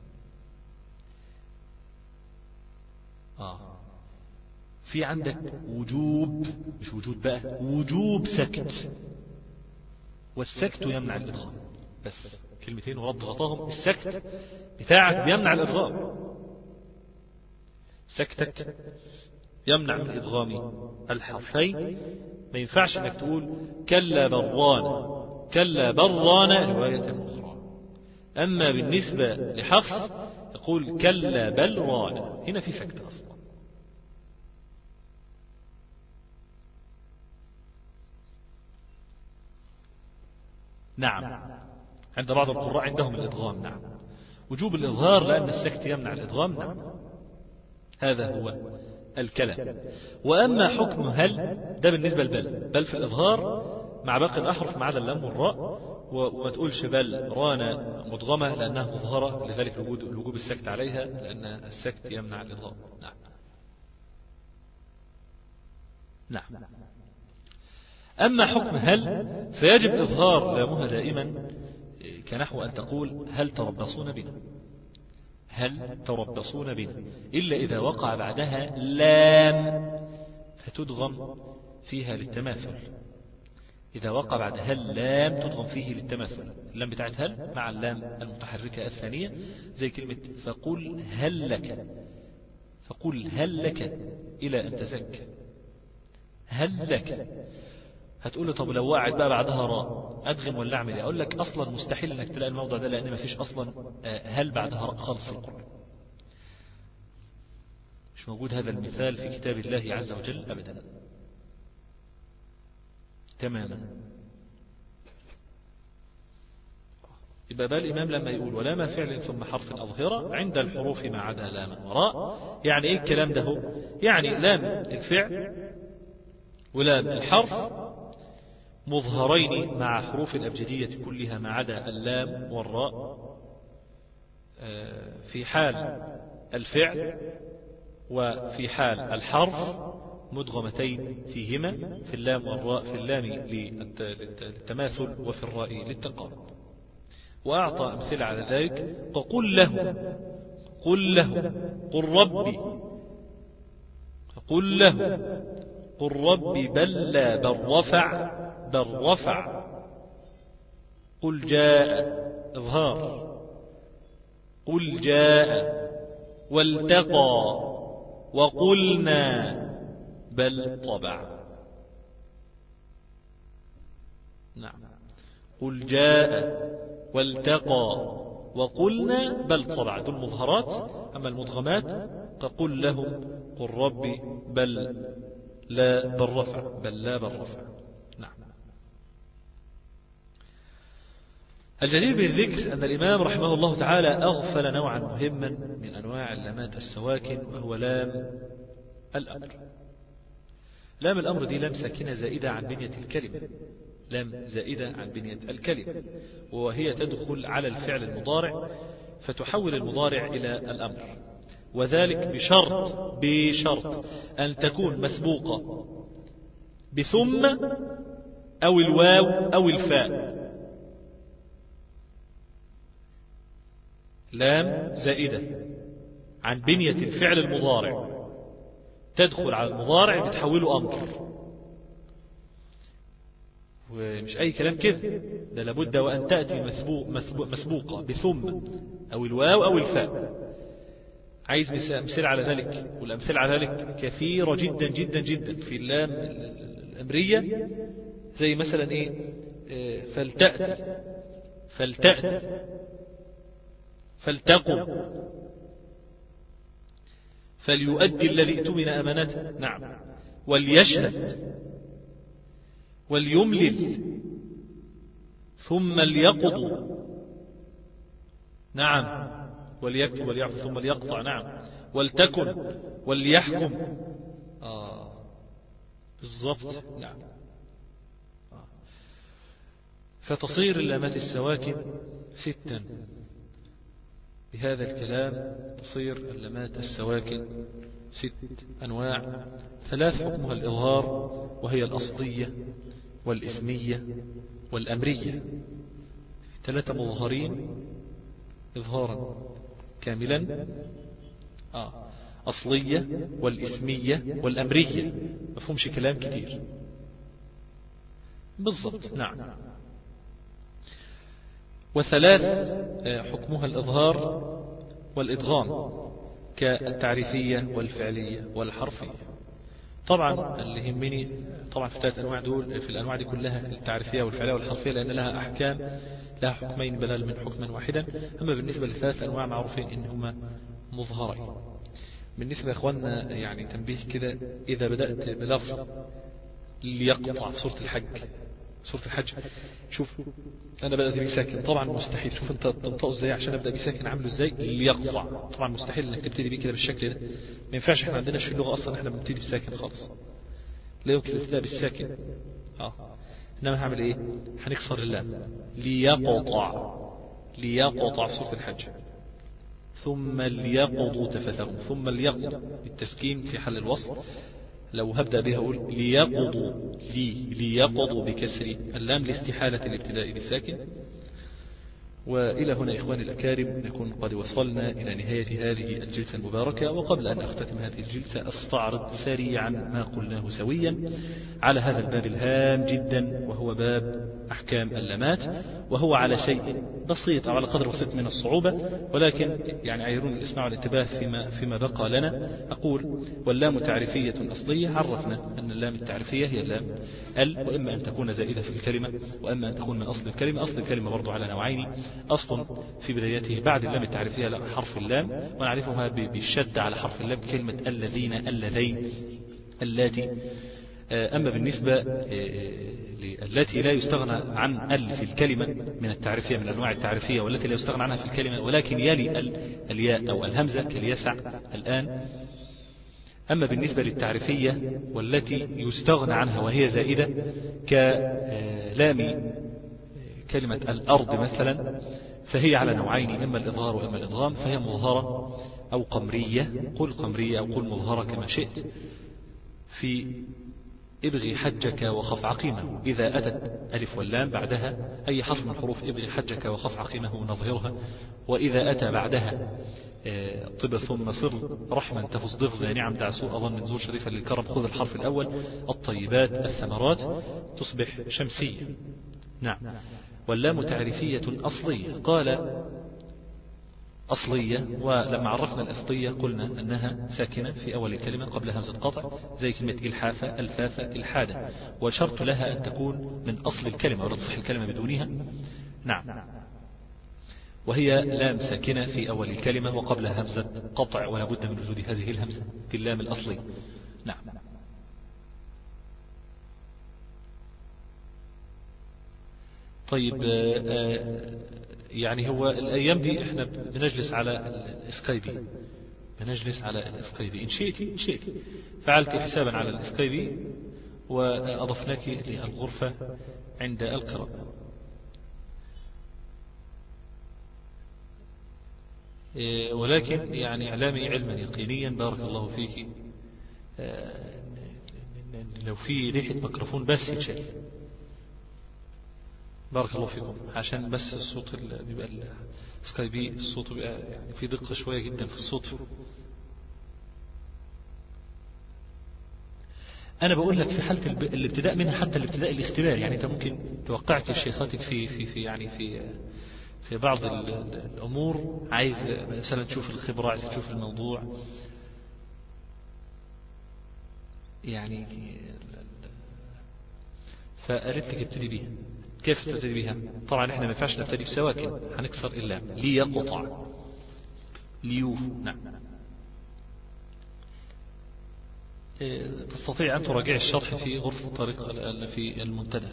في عندك وجوب، مش وجود بقى، وجوب سكت، والسكت يمنع الإدغام. بس كلمتين ورد غطاهم. السكت بتاعك بيمنع الإدغام، سكتك يمنع من إدغام الحرفين. ما ينفعش انك تقول كلا بران، كلا بران رواية أخرى. أما بالنسبة لحفص يقول كلا بل ران، هنا في سكت أصلا. نعم، عند بعض القراء عندهم الإدغام. نعم، وجوب الإظهار لأن السكت يمنع الإدغام. نعم، هذا هو الكلام. وأما حكم هل ده بالنسبة لبل، بل في الإظهار مع باقي الأحرف ما عدا اللام والراء. وما تقولش بل رانا مدغمة لأنها مظهرة، لذلك الوجوب السكت عليها لأن السكت يمنع الإظهار. نعم. نعم. أما حكم هل فيجب إظهار لامها دائما كنحو أن تقول هل تربصون بنا، هل تربصون بنا، إلا إذا وقع بعدها لام فتدغم فيها للتماثل. إذا وقع بعد هل لام تدغم فيه للتماثل، اللام بتاعت هل مع اللام المتحركة الثانية، زي كلمة فقل هل لك، فقل هل لك إلى أن تزكى، هل لك. هتقول له طب لو وقعت بقى بعدها راء أدغم ولا أعمل إيه؟ أقول لك أصلا مستحيل أنك تلاقي الموضع ده، لأن ما فيش أصلا هل بعدها راء خالص في القرآن، مش موجود هذا المثال في كتاب الله عز وجل أبدا تماما. يبقى بقى الإمام لما يقول ولام فعل ثم حرف أظهرة عند الحروف ما عدا لام وراء، يعني إيه الكلام ده؟ هو يعني لام الفعل ولام الحرف مظهرين مع حروف الأبجدية كلها ما عدا اللام والراء في حال الفعل، وفي حال الحرف مدغمتين فيهما، في اللام والراء، في اللام للتماثل وفي الراء للتقارب. وأعطى أمثلة على ذلك، فقل له، قل له قل ربي، قل له قل ربي بل لا بل رفع، بل رفع. قل جاء إظهار، قل جاء والتقى وقلنا بل طبع. نعم، قل جاء والتقى وقلنا بل طبع، دول مظهرات. أما المدغمات فقل لهم قل ربي بل لا بل رفع، بل لا بل رفع. نعم. الجدير بالذكر أن الإمام رحمه الله تعالى أغفل نوعا مهما من أنواع اللامات السواكن، وهو لام الأمر. لام الأمر دي لام ساكنة زائدة عن بنية الكلمة، لام زائدة عن بنية الكلمة، وهي تدخل على الفعل المضارع فتحول المضارع إلى الأمر، وذلك بشرط أن تكون مسبوقة بثم أو الواو أو الفاء. لام زائدة عن بنية الفعل المضارع تدخل على المضارع بتحوله أمر، ومش أي كلام كده، ده لابد وأن تأتي مسبوقة بثم أو الواو أو الفاء. عايز أمثلة على ذلك، والأمثلة على ذلك كثيرة جدا جدا جدا في اللام الأمرية، زي مثلا إيه؟ فلتأتي، فلتأتي، فلتقم، فليؤدي الذي اؤتمن أمانته. نعم. وليشهد، وليملل، ثم ليقضوا. نعم. وليكتب وليعفو ثم ليقطع. نعم. ولتكن، وليحكم. بالضبط. نعم. فتصير اللامات السواكن 6. بهذا الكلام تصير اللامات السواكن 6 أنواع. 3 حكمها الإظهار، وهي الأصلية والإسمية والأمرية. 3 مظهرين إظهارا كاملا، أصلية والإسمية والأمرية، مفهومش كلام كتير. بالضبط. نعم. و3 حكمها الإظهار والإدغام كالتعريفية والفعلية والحرفية. طبعا اللي يهمني طبعا في 3 أنواع دول، في الأنواع دي كلها التعريفية والفعلية والحرفية، لأن لها أحكام، لها حكمين بدل من حكما واحدا. أما بالنسبة ل3 أنواع معروفين إنهما مظهرين. بالنسبة يا إخواننا يعني تنبيه كده، إذا بدأت بلفظ ليقطع في سورة الحج، سورة الحج، شوف أنا بدأت بساكن، طبعا مستحيل. شوف أنت تنطقه إزاي عشان أبدأ بساكن، عامله إزاي؟ ليقطع. طبعا مستحيل إنك تبتدي بيه كده بالشكل ده، ما ينفعش. إحنا عندنا في اللغة أصلا إحنا بنبتدي بساكن خالص، لا يمكن الابتداء بالساكن. إنما هعمل إيه؟ هنكسر اللام. ليقطع، ليقطع في سورة الحج. ثم ليقضوا تفثهم، ثم ليقضوا بالتسكين في حل الوصل. لو هبدأ بها أقول ليقضوا، ليقضوا بكسر اللام لاستحالة الابتداء بالساكن. وإلى هنا إخواني الأكارم نكون قد وصلنا إلى نهاية هذه الجلسة المباركة. وقبل أن أختتم هذه الجلسة أستعرض سريعا ما قلناه سويا على هذا الباب الهام جدا، وهو باب أحكام اللامات، وهو على شيء بسيط أو على قدر بسيط من الصعوبة، ولكن يعني أيرون الإسماع والانتباه فيما بقى لنا. أقول واللام تعريفية أصلية. عرفنا أن اللام التعريفية هي اللام وإما أن تكون زائدة في الكلمة وإما أن تكون من أصل الكلمة. أصل الكلمة برضو على نوعين: أصل في بدايته بعد اللام التعريفية حرف اللام، ونعرفها بالشد على حرف اللام كلمة الذين، اللذين، اللاتي. أما بالنسبة التي لا يستغنى عن في الكلمة من التعريفية، من الأنواع التعريفية والتي لا يستغنى عنها في الكلمة ولكن يلي الياء أو الهمزة كاليسع الآن. أما بالنسبة للتعريفية والتي يستغنى عنها وهي زائدة كلام كلمة الأرض مثلا، فهي على نوعين: إما الإظهار وإما الإدغام. فهي مظهرة أو قمرية، قل قمرية أو قل مظهرة كما شئت. في ابغي حجك وخف عقيمه، إذا أتت ألف واللام بعدها أي حرف من حروف ابغي حجك وخف عقيمه نظهرها. وإذا أتى بعدها طب ثم صر رحما تفز ضفظ نعم دع سوء ظن زور شريفا للكرم خذ الحرف الأول الطيبات الثمرات تصبح شمسية. نعم. واللام تعريفية أصلية. قال أصلية، ولما عرفنا الأصلية قلنا أنها ساكنة في أول الكلمة قبل همزة قطع، زي كلمة الحافة، الفافة، الحادة، وشرط لها أن تكون من أصل الكلمة ولا تصح الكلمة بدونها. نعم. وهي لام ساكنة في أول الكلمة وقبلها همزة قطع، ولا بد من وجود هذه الهمزة في اللام الأصلي. نعم. طيب، يعني هو الأيام دي احنا بنجلس على الاسكايبي، إن شئت فعلت حسابا على الاسكايبي وأضفناك للغرفة عند القراءة. ولكن يعني إعلامي علما يقينيا بارك الله فيك، لو في ريحة ميكروفون بس يتشال بارك الله فيكم، عشان بس الصوت بيبقى السكايبي الصوت بيبقى يعني في دقة شوية جدا في الصوت. أنا بقول لك في حالة الابتداء منها حتى الابتداء الاختبار، يعني أنت ممكن توقعك شيخاتك في يعني في بعض الأمور، عايز مثلا تشوف الخبرة، عايز تشوف الموضوع يعني، فقالت لك ابتدي بيها. كيف تبتدي بها؟ طبعا احنا ما ينفعش نبتدي بسواكن، هنكسر اللام. ليقطع، ليوف. نعم. تستطيع أن تراجع الشرح في غرفة الطريق في المنتدى.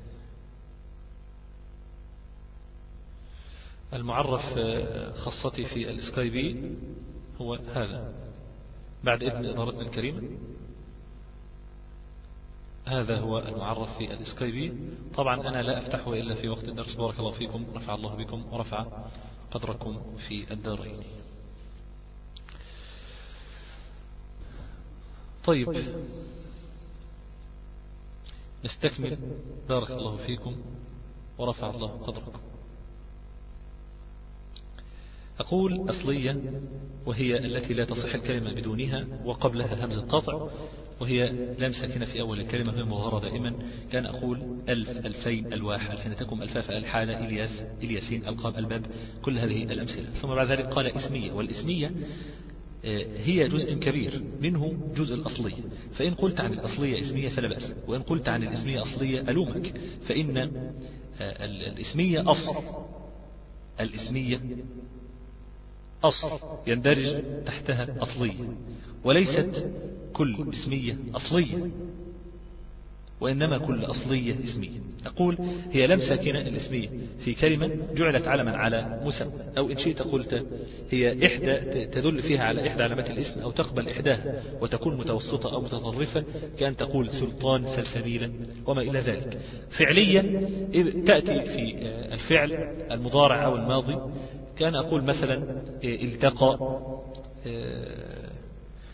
المعرف خاصتي في السكايبي هو هذا بعد إذن إدارتنا الكريمة. هذا هو المعرف في السكايبي. طبعا أنا لا أفتحه إلا في وقت الدرس. بارك الله فيكم، رفع الله بكم ورفع قدركم في الدارين. طيب نستكمل. بارك الله فيكم ورفع الله قدركم. أقول أصلية وهي التي لا تصح الكلمة بدونها وقبلها همزة قطع، وهي لام ساكنة في أول الكلمة، هي مظهرة دائما. كان أقول ألف، ألفين، ألواح، ألسنتكم، ألفاف، الحالة، إلياس، إلياسين، ألقاب، الباب، كل هذه الأمثلة. ثم بعد ذلك قال اسمية، والاسمية هي جزء كبير منه جزء الأصلية. فإن قلت عن الأصلية اسمية فلا بأس، وإن قلت عن الاسمية أصلية ألومك، فإن الاسمية أصل، الاسمية أصل يندرج تحتها أصلية، وليست كل اسمية أصلية، وإنما كل أصلية اسمية. أقول هي لام ساكنة الاسمية في كلمة جعلت علما على مسمى، أو إن شئت قلت هي إحدى تدل فيها على إحدى علامات الاسم، أو تقبل إحداها وتكون متوسطة أو متطرفة، كأن تقول سلطان، سلسبيلا، وما إلى ذلك. فعليا تأتي في الفعل المضارع أو الماضي. كان أقول مثلا التقى،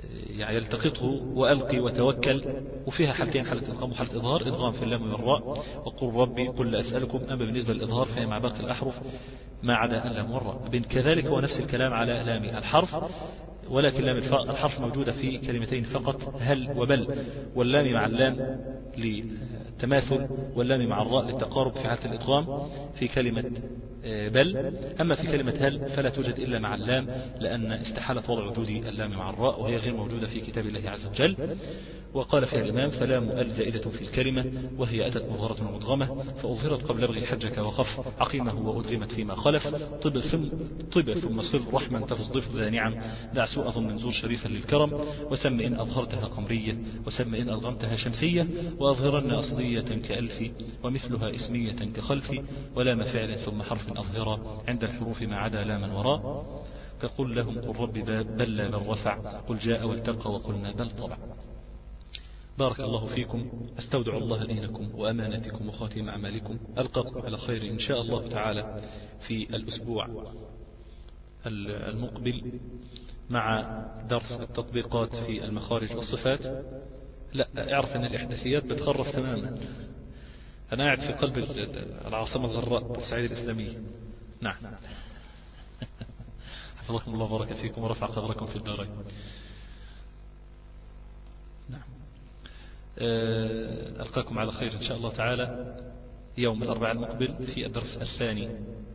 يعني يلتقطه وألقي وتوكل، وفيها حالتين، حالة إدغام وحالة إظهار. إدغام في اللام والراء، وقل ربي قل لا أسألكم. أما بالنسبة للإظهار فهي مع باقي الأحرف ما عدا اللام والراء. كذلك هو نفس الكلام على لام الحرف، ولكن لام الحرف موجودة في كلمتين فقط، هل وبل، واللام مع اللام للتماثل، واللام مع الراء للتقارب في حالة الإدغام في كلمة بل. أما في كلمة هل فلا توجد إلا مع اللام، لأن استحالة وضع وجود اللام مع الراء، وهي غير موجودة في كتاب الله عز وجل. وقال فيها الإمام: فلام ال زائدة في الكلمة، وهي أتت مظهرة ومدغمة، فأظهرت قبل ابغي حجك وخف عقيمه، وأدغمت فيما خلف. طب ثم صل رحما تفز ضف ذا نعم، دع سوء ظن زور شريفا للكرم، وسم إن أظهرتها قمرية، وسم إن أضغمتها شمسية، وأظهرن أصلية كألف، ومثلها اسمية كخلف، ولام فعل ثم حرف أظهرا عند الحروف ما عدا لاما وراء، كقل لهم قل رب بل لا بل رفع، قل جاء والتقى وقلنا بل طبع. بارك الله فيكم، أستودع الله دينكم وأمانتكم وخاتم أعمالكم. ألقاكم على خير إن شاء الله تعالى في الأسبوع المقبل مع درس التطبيقات في المخارج والصفات. لا اعرف أن الإحداثيات بتخرف تماما. أنا قاعد في قلب العاصمة الغراء بورسعيد الإسلامية. نعم. حفظكم الله وبارك فيكم ورفع قدركم في الدارين. نعم. ألقاكم على خير إن شاء الله تعالى يوم الأربعاء المقبل في الدرس الثاني.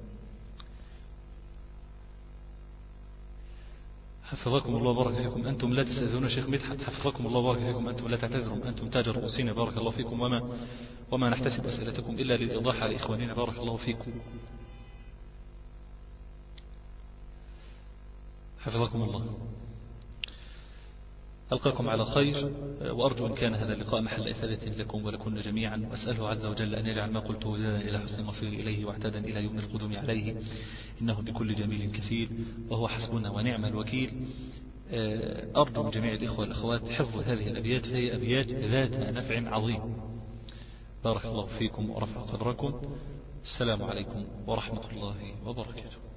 حفظكم الله وبارك فيكم. أنتم لا تستأذنون شيخ مدحت. حفظكم الله وبارك فيكم. أنتم لا تعتذرون، أنتم تاج رؤوسنا. بارك الله فيكم. وما نحتسب أسئلتكم إلا للإيضاح على إخواننا. بارك الله فيكم. حفظكم الله. ألقاكم على خير، وأرجو إن كان هذا اللقاء محل إفادة لكم ولكن جميعا، وأسأله عز وجل أن يجعل ما قلته زادا إلى حسن المصير إليه واعتادا إلى يوم القدوم عليه، إنه بكل جميل كفيل وهو حسبنا ونعم الوكيل. أرجو من جميع الإخوة والأخوات حفظ هذه الأبيات، فهي أبيات ذات نفع عظيم. بارك الله فيكم ورفع قدركم. السلام عليكم ورحمة الله وبركاته.